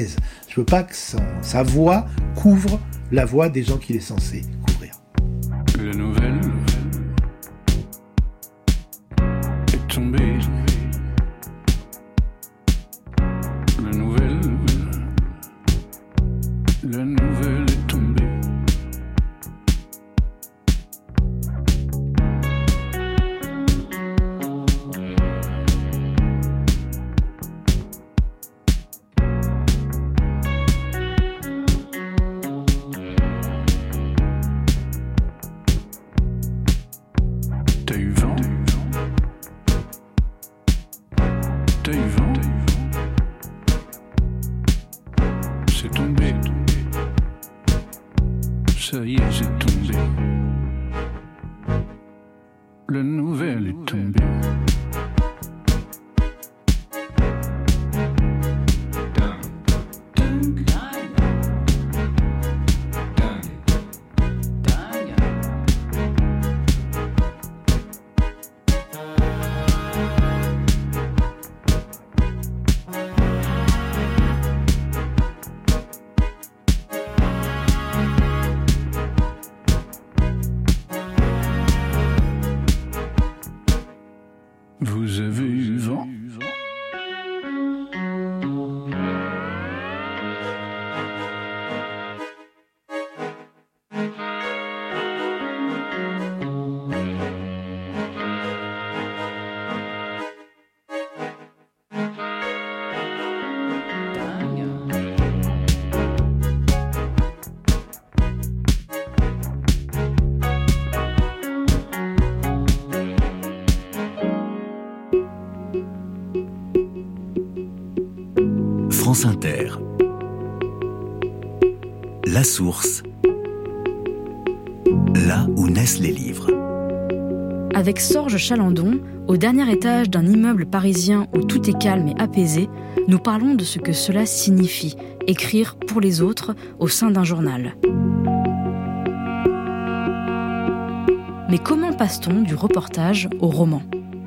Je veux pas que son, sa voix couvre la voix des gens qu'il est censé couvrir. La nouvelle est tombée. La nouvelle, la nouvelle est tombée. T'as eu vent, t'as eu vent, c'est tombé, ça y est, c'est tombé, la nouvelle est tombée. Vous avez eu vent? France Inter. La source. Là où naissent les livres. Avec Sorge Chalandon, au dernier étage d'un immeuble parisien où tout est calme et apaisé, nous parlons de ce que cela signifie, écrire pour les autres au sein d'un journal. Mais comment passe-t-on du reportage au roman ?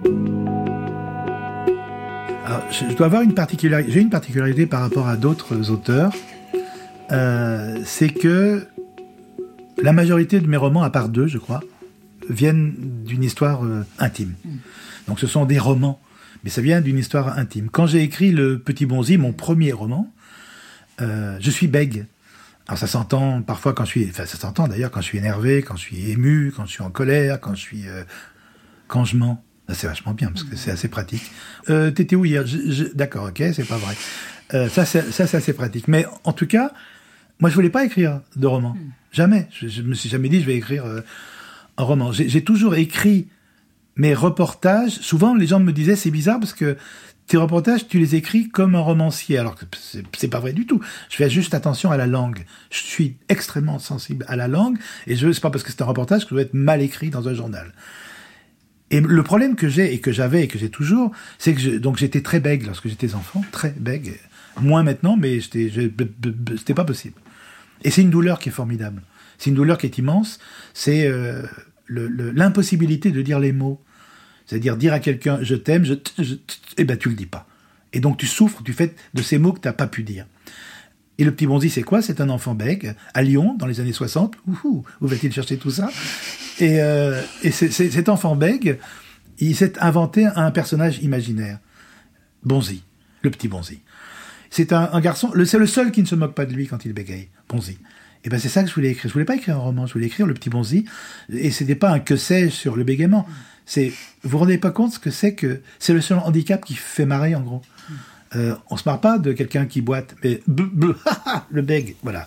Alors, je dois avoir une particularité. J'ai une particularité par rapport à d'autres auteurs. Euh, c'est que la majorité de mes romans, à part deux, je crois, viennent d'une histoire euh, intime. Donc, ce sont des romans, mais ça vient d'une histoire intime. Quand j'ai écrit Le Petit Bonzi, mon premier roman, euh, je suis bègue. Alors, ça s'entend parfois quand je suis, enfin, ça s'entend d'ailleurs quand je suis énervé, quand je suis ému, quand je suis en colère, quand je suis, euh, quand je mens. C'est vachement bien, parce que c'est assez pratique. Euh, t'étais où hier? je, je, D'accord, ok, c'est pas vrai. Euh, ça, c'est, ça, c'est assez pratique. Mais en tout cas, moi, je voulais pas écrire de roman. Mm. Jamais. Je, je me suis jamais dit, je vais écrire euh, un roman. J'ai, j'ai toujours écrit mes reportages. Souvent, les gens me disaient, c'est bizarre, parce que tes reportages, tu les écris comme un romancier. Alors que c'est, c'est pas vrai du tout. Je fais juste attention à la langue. Je suis extrêmement sensible à la langue. Et je, c'est pas parce que c'est un reportage que je dois être mal écrit dans un journal. Et le problème que j'ai, et que j'avais, et que j'ai toujours, c'est que je, donc j'étais très bègue lorsque j'étais enfant, très bègue. Moins maintenant, mais j'étais, je, c'était pas possible. Et c'est une douleur qui est formidable. C'est une douleur qui est immense. C'est euh, le, le, l'impossibilité de dire les mots. C'est-à-dire dire à quelqu'un « je t'aime », je, je, eh ben tu le dis pas. Et donc tu souffres du fait de ces mots que t'as pas pu dire. Et Le Petit Bonzi, c'est quoi? C'est un enfant bègue, à Lyon, dans les années soixante. Ouhou, où va-t-il chercher tout ça? Et, euh, et c'est, c'est, cet enfant bègue, il s'est inventé un personnage imaginaire. Bonzi, le petit Bonzi. C'est un, un garçon, le, c'est le seul qui ne se moque pas de lui quand il bégaye, Bonzi. Et ben c'est ça que je voulais écrire. Je voulais pas écrire un roman, je voulais écrire Le Petit Bonzi. Et c'était pas un que sais-je sur le bégaiement. C'est, vous vous rendez pas compte ce que c'est que, c'est le seul handicap qui fait marrer, en gros. Euh, on se marre pas de quelqu'un qui boite, mais bleu, bleu, le bègue, voilà.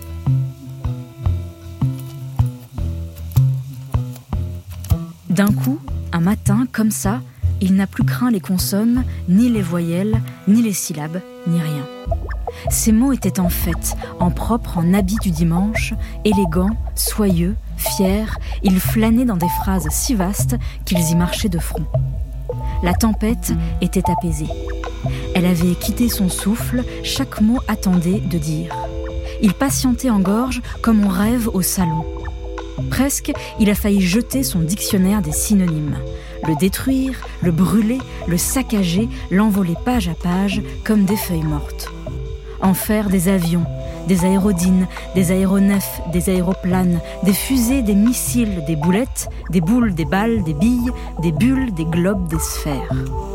D'un coup, un matin, comme ça, il n'a plus craint les consonnes, ni les voyelles, ni les syllabes, ni rien. Ces mots étaient en fête, en propre, en habit du dimanche, élégants, soyeux, fiers, ils flânaient dans des phrases si vastes qu'ils y marchaient de front. La tempête était apaisée. Elle avait quitté son souffle, chaque mot attendait de dire. Il patientait en gorge comme on rêve au salon. Presque, il a failli jeter son dictionnaire des synonymes. Le détruire, le brûler, le saccager, l'envoler page à page comme des feuilles mortes. en faire des avions, des aérodynes, des aéronefs, des aéroplanes, des fusées, des missiles, des boulettes, des boules, des balles, des billes, des bulles, des globes, des sphères.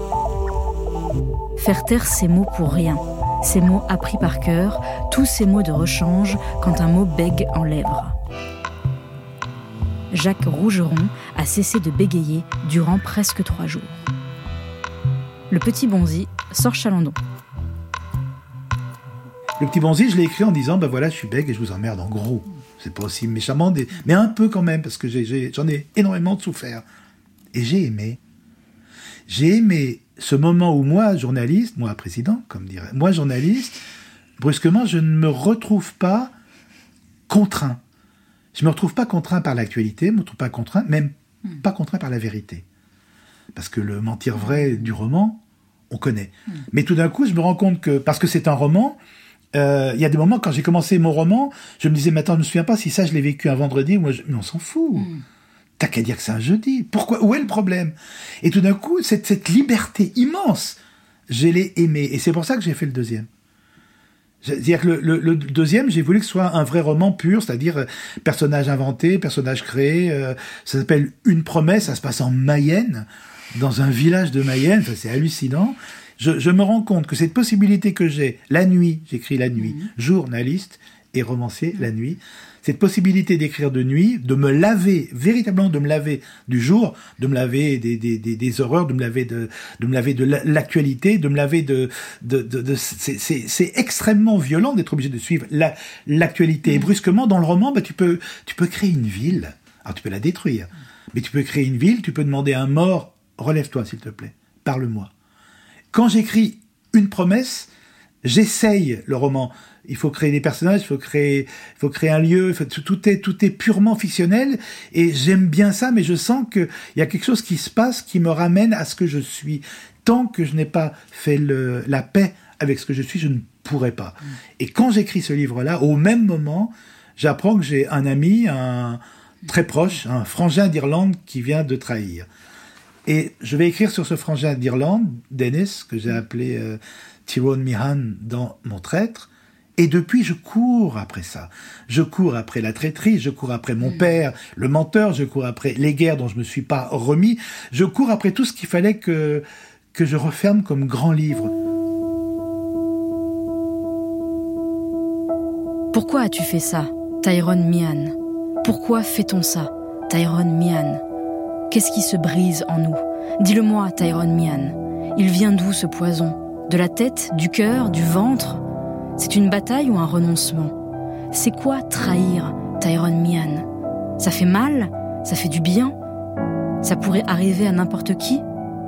Faire taire ces mots pour rien, ces mots appris par cœur, tous ces mots de rechange quand un mot bègue en lèvres. Jacques Rougeron a cessé de bégayer durant presque trois jours. Le petit Bonzi sort Chalandon. Le petit Bonzi, je l'ai écrit en disant, ben voilà, je suis bègue et je vous emmerde en gros. C'est pas aussi méchamment, des... mais un peu quand même, parce que j'ai, j'ai, j'en ai énormément souffert. Et j'ai aimé. J'ai aimé ce moment où moi, journaliste, moi président, comme dirait, moi journaliste, brusquement, je ne me retrouve pas contraint. Je me retrouve pas contraint par l'actualité, je me retrouve pas contraint, même mmh. pas contraint par la vérité. Parce que le mentir vrai du roman, on connaît. Mmh. Mais tout d'un coup, je me rends compte que, parce que c'est un roman, il euh, y a des moments, quand j'ai commencé mon roman, je me disais, mais attends, je me souviens pas si ça, je l'ai vécu un vendredi, moi, je... mais on s'en fout. Mmh. T'as qu'à dire que c'est un jeudi. Pourquoi? Où est le problème? Et tout d'un coup, cette, cette liberté immense, je l'ai aimée. Et c'est pour ça que j'ai fait le deuxième. C'est-à-dire que le, le, le deuxième, j'ai voulu que ce soit un vrai roman pur, c'est-à-dire euh, personnage inventé, personnage créé. Euh, ça s'appelle Une promesse, ça se passe en Mayenne, dans un village de Mayenne. Enfin, c'est hallucinant. Je, je me rends compte que cette possibilité que j'ai, la nuit, j'écris la nuit, mmh. journaliste et romancier, mmh. la nuit, cette possibilité d'écrire de nuit, de me laver, véritablement de me laver du jour, de me laver des, des, des, des horreurs, de me laver de, de me laver de l'actualité, de me laver de, de, de, de c'est, c'est, c'est extrêmement violent d'être obligé de suivre la, l'actualité. Et brusquement, dans le roman, bah, tu peux, tu peux créer une ville. Alors, tu peux la détruire. Mais tu peux créer une ville, tu peux demander à un mort, relève-toi, s'il te plaît. Parle-moi. Quand j'écris une promesse, j'essaye le roman. Il faut créer des personnages, il faut créer, il faut créer un lieu. Il faut, tout est, tout est purement fictionnel. Et j'aime bien ça, mais je sens que il y a quelque chose qui se passe qui me ramène à ce que je suis. Tant que je n'ai pas fait le, la paix avec ce que je suis, je ne pourrais pas. Mmh. Et quand j'écris ce livre-là, au même moment, j'apprends que j'ai un ami, un très proche, un frangin d'Irlande qui vient de trahir. Et je vais écrire sur ce frangin d'Irlande, Dennis, que j'ai appelé euh, Tyrone Meehan dans Mon traître. Et depuis, je cours après ça. Je cours après la traîtrise, je cours après mon père, le menteur, je cours après les guerres dont je me suis pas remis. Je cours après tout ce qu'il fallait que, que je referme comme grand livre. Pourquoi as-tu fait ça, Tyrone Meehan? Pourquoi fait-on ça, Tyrone Meehan? Qu'est-ce qui se brise en nous? Dis-le-moi, Tyrone Meehan. Il vient d'où ce poison? De la tête, du cœur, du ventre? C'est une bataille ou un renoncement? C'est quoi trahir, Tyrone Meehan? Ça fait mal? Ça fait du bien? Ça pourrait arriver à n'importe qui?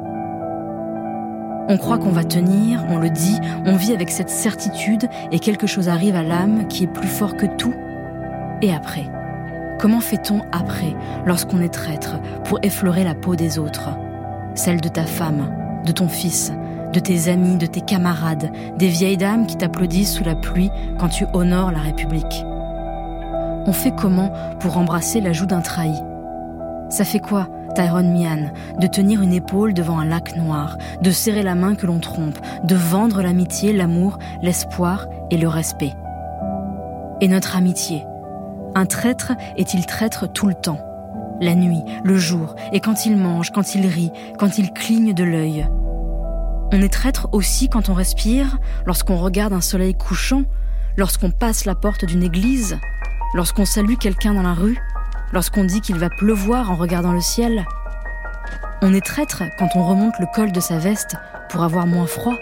On croit qu'on va tenir, on le dit, on vit avec cette certitude et quelque chose arrive à l'âme qui est plus fort que tout. Et après? Comment fait-on après, lorsqu'on est traître, pour effleurer la peau des autres? Celle de ta femme, de ton fils, de tes amis, de tes camarades, des vieilles dames qui t'applaudissent sous la pluie quand tu honores la République. On fait comment pour embrasser la joue d'un trahi? Ça fait quoi, Tyrone Meehan, de tenir une épaule devant un lac noir, de serrer la main que l'on trompe, de vendre l'amitié, l'amour, l'espoir et le respect? Et notre amitié? Un traître est-il traître tout le temps? La nuit, le jour, et quand il mange, quand il rit, quand il cligne de l'œil. On est traître aussi quand on respire, lorsqu'on regarde un soleil couchant, lorsqu'on passe la porte d'une église, lorsqu'on salue quelqu'un dans la rue, lorsqu'on dit qu'il va pleuvoir en regardant le ciel. On est traître quand on remonte le col de sa veste pour avoir moins froid.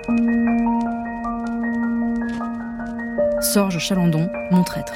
Sorge Chalandon, Mon traître.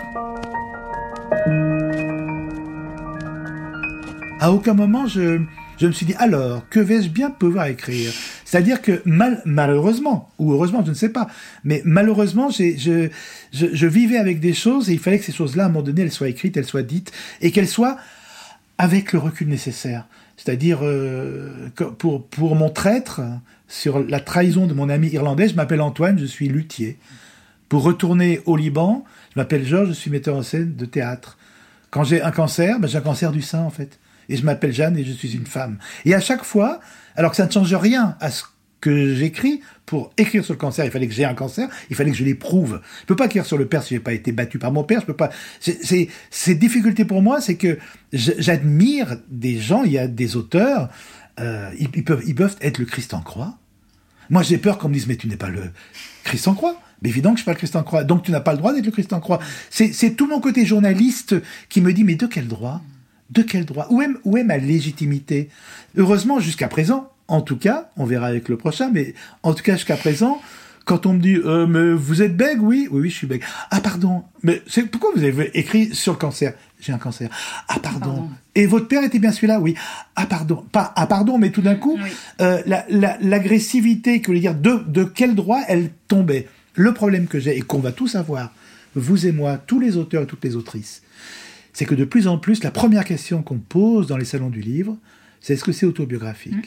À aucun moment, je, je me suis dit, alors, que vais-je bien pouvoir écrire? C'est-à-dire que, mal, malheureusement, ou heureusement, je ne sais pas, mais malheureusement, j'ai, je, je, je vivais avec des choses, et il fallait que ces choses-là, à un moment donné, elles soient écrites, elles soient dites, et qu'elles soient avec le recul nécessaire. C'est-à-dire, euh, pour, pour mon traître, sur la trahison de mon ami irlandais, je m'appelle Antoine, je suis luthier. Pour retourner au Liban, je m'appelle Georges, je suis metteur en scène de théâtre. Quand j'ai un cancer, ben j'ai un cancer du sein, en fait. Et je m'appelle Jeanne et je suis une femme. Et à chaque fois, alors que ça ne change rien à ce que j'écris. Pour écrire sur le cancer, il fallait que j'ai un cancer, il fallait que je l'éprouve. Je peux pas écrire sur le père si j'ai pas été battu par mon père, je peux pas... C'est, c'est, c'est difficulté pour moi, c'est que j'admire des gens, il y a des auteurs, euh, ils, ils, peuvent, ils peuvent être le Christ en croix. Moi, j'ai peur qu'on me dise, mais tu n'es pas le Christ en croix. Mais évidemment que je suis pas le Christ en croix, donc tu n'as pas le droit d'être le Christ en croix. C'est, c'est tout mon côté journaliste qui me dit, mais de quel droit ? De quel droit ? Où est, où est ma légitimité ? Heureusement, jusqu'à présent, en tout cas, on verra avec le prochain, mais en tout cas, jusqu'à présent, quand on me dit euh, « Mais vous êtes bègue ?» Oui, oui, oui, je suis bègue. « Ah, pardon, mais c'est, pourquoi vous avez écrit sur le cancer ?»« J'ai un cancer. »« Ah, pardon. pardon. Et votre père était bien celui-là ?»« Oui. »« Ah, pardon. » Pas « Ah, pardon », mais tout d'un coup, oui. euh, la, la, l'agressivité, que voulait dire, de, de quel droit elle tombait. Le problème que j'ai, et qu'on va tous avoir, vous et moi, tous les auteurs et toutes les autrices, c'est que de plus en plus, la première question qu'on pose dans les salons du livre, c'est est-ce que c'est autobiographique ? Mmh.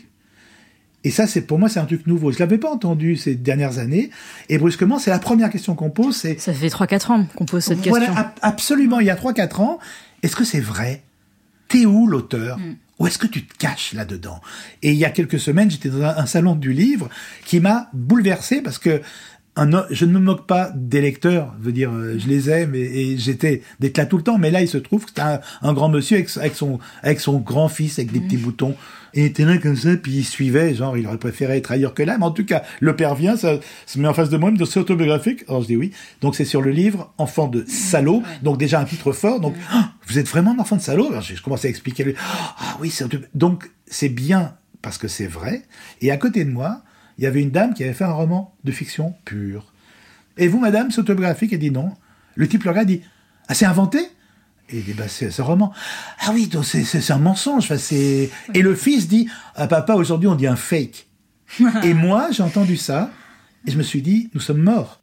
Et ça, c'est, pour moi, c'est un truc nouveau. Je l'avais pas entendu ces dernières années. Et brusquement, c'est la première question qu'on pose. C'est... Ça fait trois quatre ans qu'on pose cette voilà, question. Voilà, absolument. Il y a trois quatre ans. Est-ce que c'est vrai ? T'es où, l'auteur ? mm. Ou est-ce que tu te caches là-dedans ? Et il y a quelques semaines, j'étais dans un, un salon du livre qui m'a bouleversé parce que un, je ne me moque pas des lecteurs. Je veux dire, je les aime et, et j'étais d'être là tout le temps. Mais là, il se trouve que c'est un, un grand monsieur avec, avec son, avec son grand-fils avec des mm. petits boutons. Et il était là comme ça, puis il suivait, genre, il aurait préféré être ailleurs que là, mais en tout cas, le père vient, ça se met en face de moi, il me dit, c'est autobiographique? Alors je dis oui. Donc c'est sur le livre Enfant de salaud, ouais. Donc déjà un titre fort, donc, ouais. oh, vous êtes vraiment un enfant de salaud? Alors je, je commence à expliquer, le, ah oui, c'est autobiographique. Donc c'est bien, parce que c'est vrai, et à côté de moi, il y avait une dame qui avait fait un roman de fiction pure. Et vous, madame, c'est autobiographique? Elle dit non. Le type le regarde, dit, ah, c'est inventé? Et il dit, bah, c'est ce roman. Ah oui, donc c'est, c'est, c'est un mensonge. Enfin, c'est... Et le fils dit, ah papa, aujourd'hui on dit un fake. Et moi, j'ai entendu ça, et je me suis dit, nous sommes morts.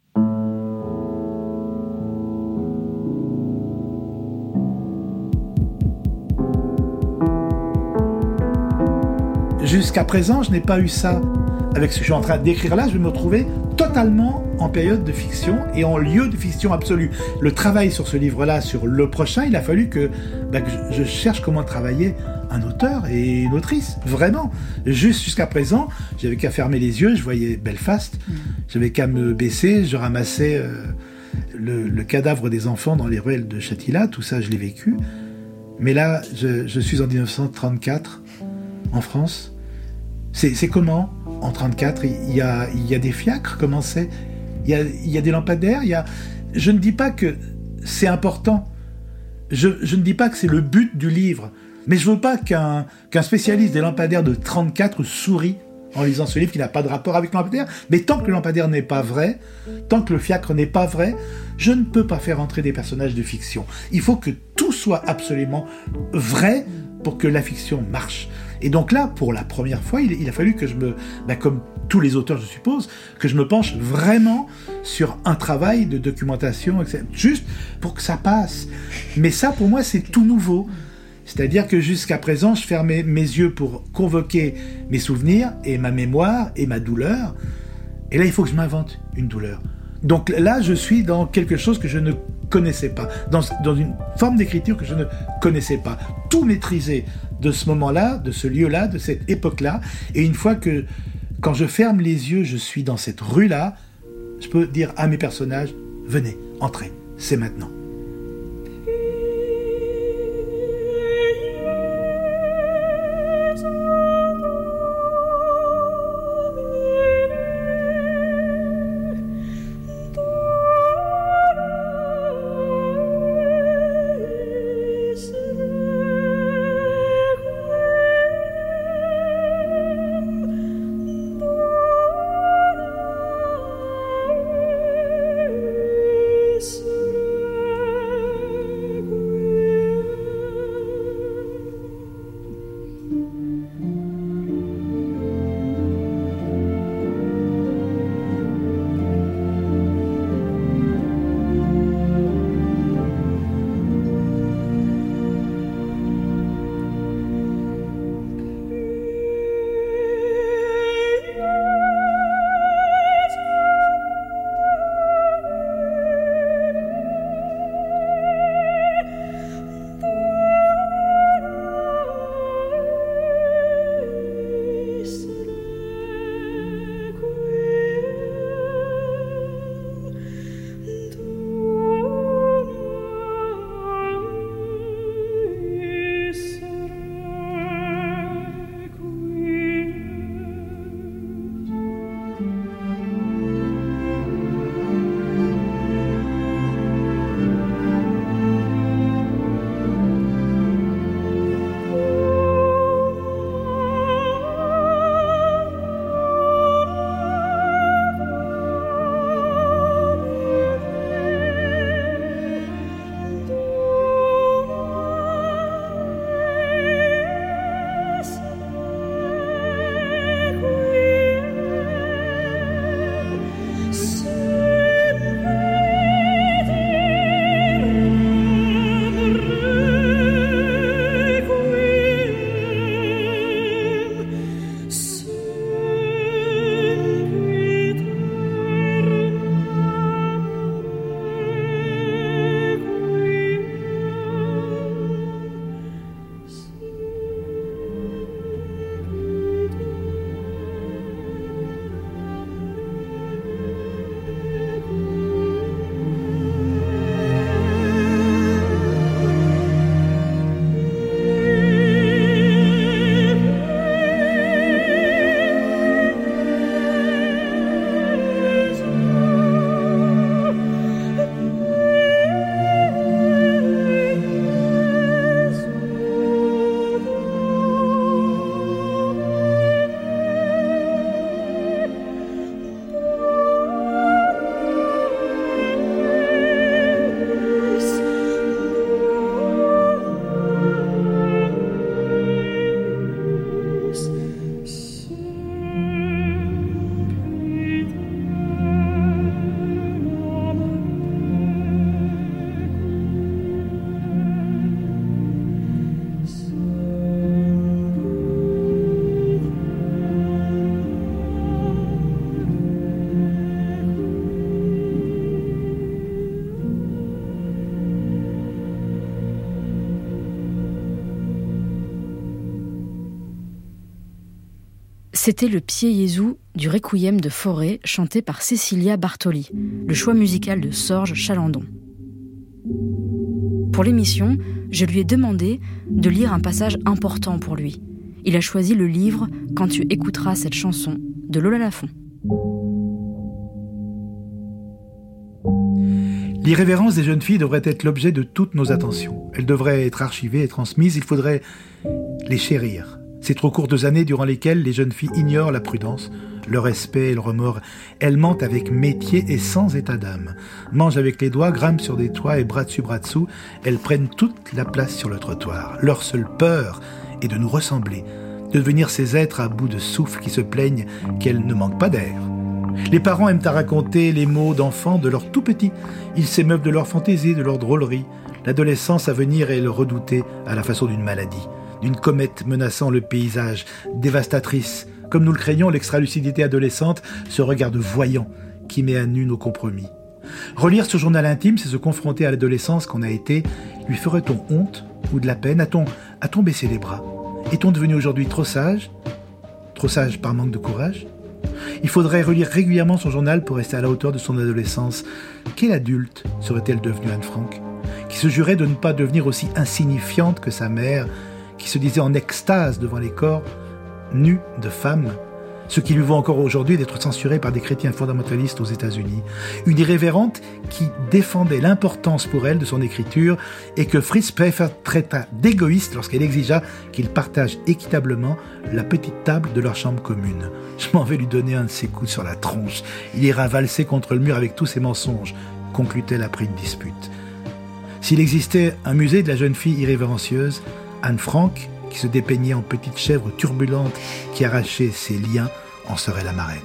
Jusqu'à présent, je n'ai pas eu ça. Avec ce que je suis en train d'écrire là, je vais me retrouver totalement en période de fiction et en lieu de fiction absolue. Le travail sur ce livre-là, sur le prochain, il a fallu que, bah, que je, je cherche comment travailler un auteur et une autrice, vraiment. Juste jusqu'à présent, j'avais qu'à fermer les yeux, je voyais Belfast, mmh. j'avais qu'à me baisser, je ramassais euh, le, le cadavre des enfants dans les ruelles de Châtillat, tout ça je l'ai vécu. Mais là, je, je suis en dix-neuf cent trente-quatre, en France. C'est, c'est comment ? En trente-quatre, il y a, il y a des fiacres, comment c'est ? Il y a, il y a des lampadaires, il y a... Je ne dis pas que c'est important, je, je ne dis pas que c'est le but du livre, mais je ne veux pas qu'un, qu'un spécialiste des lampadaires de trente-quatre sourie en lisant ce livre qui n'a pas de rapport avec le lampadaire, mais tant que le lampadaire n'est pas vrai, tant que le fiacre n'est pas vrai, je ne peux pas faire entrer des personnages de fiction. Il faut que tout soit absolument vrai pour que la fiction marche. Et donc là, pour la première fois, il, il a fallu que je me, bah comme tous les auteurs, je suppose, que je me penche vraiment sur un travail de documentation, et cetera, juste pour que ça passe. Mais ça, pour moi, c'est tout nouveau. C'est-à-dire que jusqu'à présent, je fermais mes yeux pour convoquer mes souvenirs et ma mémoire et ma douleur. Et là, il faut que je m'invente une douleur. Donc là, je suis dans quelque chose que je ne connaissais pas, dans, dans une forme d'écriture que je ne connaissais pas. Tout maîtriser de ce moment-là, de ce lieu-là, de cette époque-là. Et une fois que, quand je ferme les yeux, je suis dans cette rue-là, je peux dire à mes personnages, venez, entrez, c'est maintenant. C'était le Pied Jésus du Requiem de Fauré, chanté par Cecilia Bartoli, le choix musical de Sorge Chalandon. Pour l'émission, je lui ai demandé de lire un passage important pour lui. Il a choisi le livre « Quand tu écouteras cette chanson » de Lola Lafont. L'irrévérence des jeunes filles devrait être l'objet de toutes nos attentions. Elles devraient être archivées et transmises. Il faudrait les chérir. Ces trop courtes années durant lesquelles les jeunes filles ignorent la prudence, le respect et le remords. Elles mentent avec métier et sans état d'âme. Mangent avec les doigts, grimpent sur des toits et bras dessus, bras dessous. Elles prennent toute la place sur le trottoir. Leur seule peur est de nous ressembler, de devenir ces êtres à bout de souffle qui se plaignent qu'elles ne manquent pas d'air. Les parents aiment à raconter les mots d'enfants de leurs tout petits. Ils s'émeuvent de leur fantaisie, de leur drôlerie. L'adolescence à venir est le redouté à la façon d'une maladie, d'une comète menaçant le paysage, dévastatrice. Comme nous le craignons, l'extralucidité adolescente, ce regard de voyant qui met à nu nos compromis. Relire ce journal intime, c'est se confronter à l'adolescence qu'on a été. Lui ferait-on honte ou de la peine ? A-t-on, a-t-on baissé les bras ? Est-on devenu aujourd'hui trop sage ? Trop sage par manque de courage ? Il faudrait relire régulièrement son journal pour rester à la hauteur de son adolescence. Quel adulte serait-elle devenue, Anne Frank ? Qui se jurait de ne pas devenir aussi insignifiante que sa mère, qui se disait en extase devant les corps nus de femmes, ce qui lui vaut encore aujourd'hui d'être censurée par des chrétiens fondamentalistes aux États-Unis. Une irrévérente qui défendait l'importance pour elle de son écriture et que Fritz Pfeffer traita d'égoïste lorsqu'elle exigea qu'ils partagent équitablement la petite table de leur chambre commune. Je m'en vais lui donner un de ses coups sur la tronche. Il ira valser contre le mur avec tous ses mensonges, conclut-elle après une dispute. S'il existait un musée de la jeune fille irrévérencieuse, Anne Frank, qui se dépeignait en petite chèvre turbulente qui arrachait ses liens, en serait la marraine.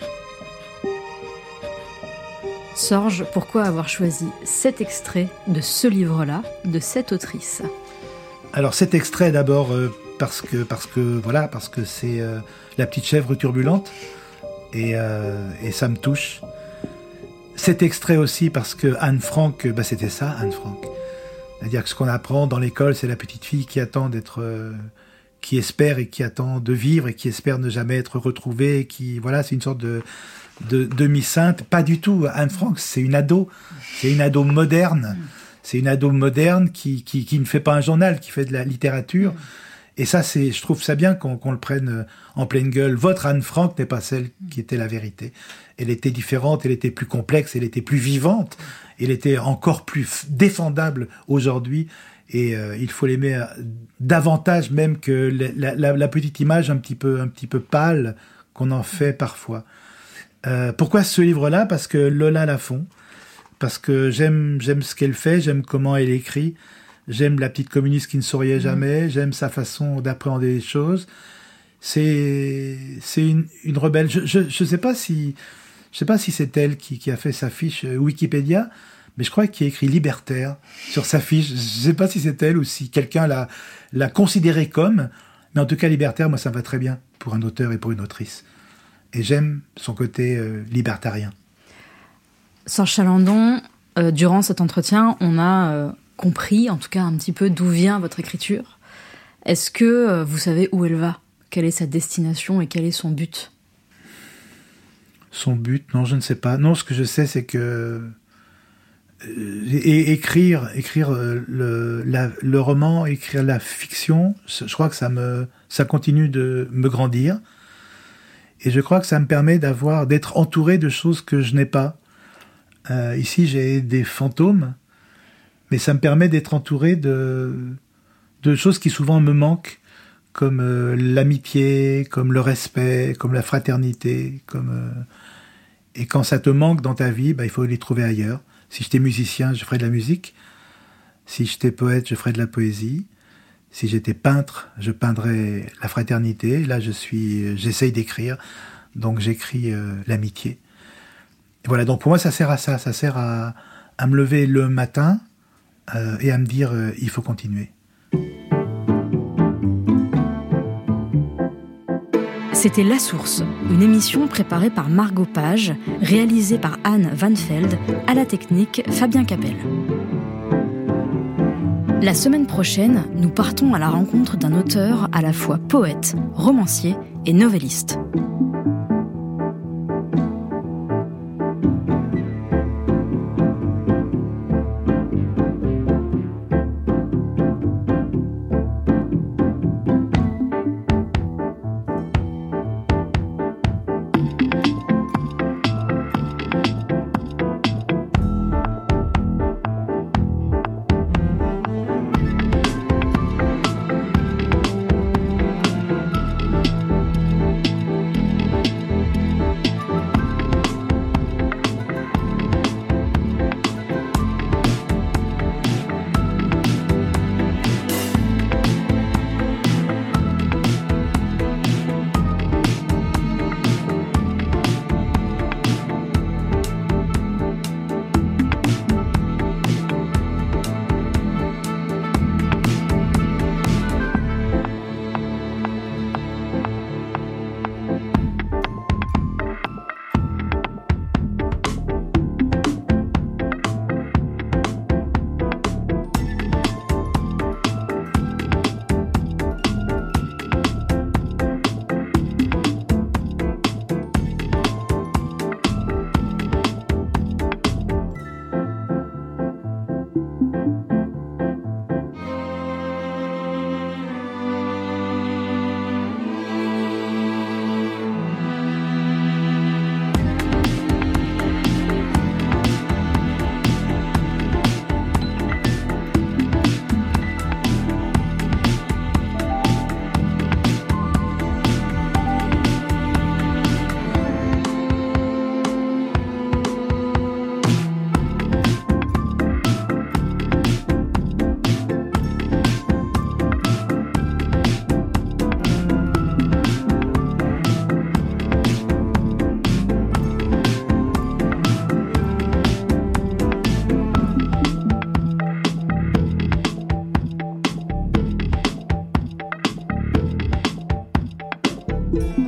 Sorge, pourquoi avoir choisi cet extrait de ce livre-là, de cette autrice ? Alors cet extrait d'abord euh, parce que parce que voilà parce que c'est euh, la petite chèvre turbulente et euh, et ça me touche. Cet extrait aussi parce que Anne Frank, bah c'était ça Anne Frank. C'est-à-dire que ce qu'on apprend dans l'école, c'est la petite fille qui attend d'être, euh, qui espère et qui attend de vivre et qui espère ne jamais être retrouvée. Et qui, voilà, c'est une sorte de, de demi-sainte. Pas du tout. Anne Frank, c'est une ado. C'est une ado moderne. C'est une ado moderne qui, qui, qui ne fait pas un journal, qui fait de la littérature. Et ça, c'est, je trouve ça bien qu'on, qu'on le prenne en pleine gueule. Votre Anne Frank n'est pas celle qui était la vérité. Elle était différente, elle était plus complexe, elle était plus vivante, elle était encore plus défendable aujourd'hui. Et euh, il faut l'aimer davantage même que la, la, la petite image un petit peu, un petit peu pâle qu'on en fait parfois. Euh, pourquoi ce livre-là ? Parce que Lola Lafont, parce que j'aime, j'aime ce qu'elle fait, j'aime comment elle écrit. J'aime la petite communiste qui ne souriait jamais. J'aime sa façon d'appréhender les choses. C'est, c'est une, une rebelle. Je, je, je sais pas si, je sais pas si c'est elle qui, qui a fait sa fiche Wikipédia, mais je crois qu'il y a écrit libertaire sur sa fiche. Je sais pas si c'est elle ou si quelqu'un l'a, l'a considérée comme. Mais en tout cas, libertaire, moi, ça me va très bien pour un auteur et pour une autrice. Et j'aime son côté euh, libertarien. Sorge Chalandon, euh, durant cet entretien, on a euh, compris, en tout cas un petit peu, d'où vient votre écriture. Est-ce que euh, vous savez où elle va ? Quelle est sa destination et quel est son but ? Son but, non, je ne sais pas. Non, ce que je sais, c'est que euh, et, écrire, écrire euh, le, la, le roman, écrire la fiction, je crois que ça me, ça continue de me grandir. Et je crois que ça me permet d'avoir, d'être entouré de choses que je n'ai pas. Euh, ici, j'ai des fantômes, mais ça me permet d'être entouré de, de choses qui souvent me manquent, comme euh, l'amitié, comme le respect, comme la fraternité, comme euh... et quand ça te manque dans ta vie, bah, il faut les trouver ailleurs. Si j'étais musicien, je ferais de la musique. Si j'étais poète, je ferais de la poésie. Si j'étais peintre, je peindrais la fraternité. Là, je suis, j'essaye d'écrire, donc j'écris euh, l'amitié. Et voilà, donc pour moi, ça sert à ça. Ça sert à, à me lever le matin euh, et à me dire, euh, il faut continuer. C'était La Source, une émission préparée par Margot Page, réalisée par Anne Van Veld, à la technique Fabien Capel. La semaine prochaine, nous partons à la rencontre d'un auteur à la fois poète, romancier et novelliste. Thank you.